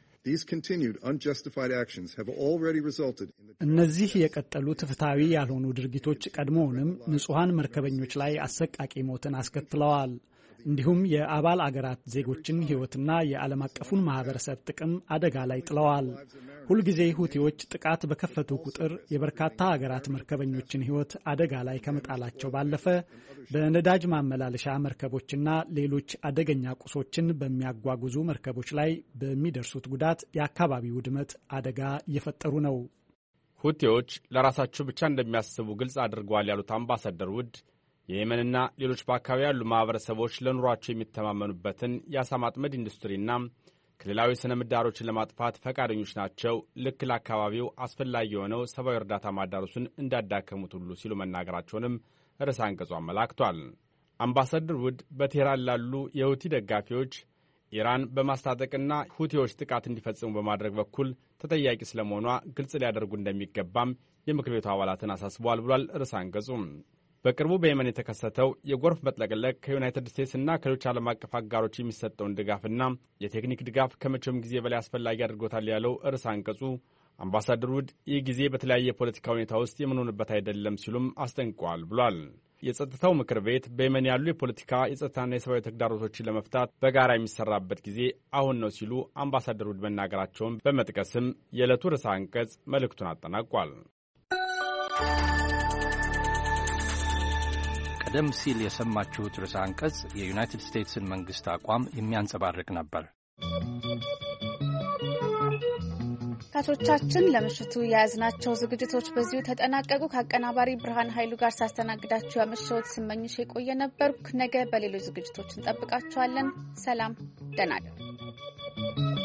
እነዚህ የቀጠሉት ፍትሐዊ ያልሆኑ ድርጊቶች ቀድሞውንም ንጹሐን መርከበኞች ላይ አሰቃቂ ሞትን አስከትለዋል። እንዲሁም የአባል አገራት ዜጎችን ህይወትና የዓለም አቀፉን ማህበረሰብ ጥቅም አደጋ ላይ ጥለዋል። ሁልጊዜ ሁቲዎች ጥቃት በከፈቱ ቁጥር የበርካታ ሀገራት መርከበኞችን ህይወት አደጋ ላይ ከመጣላቸው ባለፈ በነዳጅ ማመላለሻ መርከቦችና ሌሎች አደገኛ ቁሶችን በሚያጓጉዙ መርከቦች ላይ በሚደርሱት ጉዳት የአካባቢ ውድመት አደጋ እየፈጠሩ ነው። ሁቲዎች ለራሳቸው ብቻ እንደሚያስቡ ግልጽ አድርገዋል ያሉት አምባሳደር ውድ የየመንና ሌሎች በአካባቢ ያሉ ማህበረሰቦች ለኑሯቸው የሚተማመኑበትን የአሳ ማጥመድ ኢንዱስትሪና ክልላዊ ስነ ምህዳሮችን ለማጥፋት ፈቃደኞች ናቸው። ልክ ለአካባቢው አስፈላጊ የሆነው ሰብአዊ እርዳታ ማዳረሱን እንዳዳከሙት ሁሉ ሲሉ መናገራቸውንም ርዕሰ አንቀጹ አመላክቷል። አምባሳደር ውድ በቴህራን ላሉ የሁቲ ደጋፊዎች ኢራን በማስታጠቅና ሁቲዎች ጥቃት እንዲፈጽሙ በማድረግ በኩል ተጠያቂ ስለመሆኗ ግልጽ ሊያደርጉ እንደሚገባም የምክር ቤቱ አባላትን አሳስበዋል ብሏል ርዕሰ አንቀጹም። በቅርቡ በየመን የተከሰተው የጎርፍ መጥለቅለቅ ከዩናይትድ ስቴትስና ከሌሎች ዓለም አቀፍ አጋሮች የሚሰጠውን ድጋፍና የቴክኒክ ድጋፍ ከመቼውም ጊዜ በላይ አስፈላጊ አድርጎታል ያለው ርዕሰ አንቀጹ አምባሳደር ውድ ይህ ጊዜ በተለያየ የፖለቲካ ሁኔታ ውስጥ የምንሆንበት አይደለም ሲሉም አስጠንቅቀዋል ብሏል። የጸጥታው ምክር ቤት በየመን ያሉ የፖለቲካ የጸጥታና የሰብአዊ ተግዳሮቶችን ለመፍታት በጋራ የሚሰራበት ጊዜ አሁን ነው ሲሉ አምባሳደር ውድ መናገራቸውን በመጥቀስም የዕለቱ ርዕሰ አንቀጽ መልእክቱን አጠናቋል። ቀደም ሲል የሰማችሁት ርዕሰ አንቀጽ የዩናይትድ ስቴትስን መንግሥት አቋም የሚያንጸባርቅ ነበር። ተመልካቾቻችን ለምሽቱ የያዝናቸው ዝግጅቶች በዚሁ ተጠናቀቁ። ከአቀናባሪ ብርሃን ኃይሉ ጋር ሳስተናግዳችሁ ያመሸሁት ስመኝሽ የቆየ ነበርኩ። ነገ በሌሎች ዝግጅቶች እንጠብቃችኋለን። ሰላም፣ ደህና እደሩ።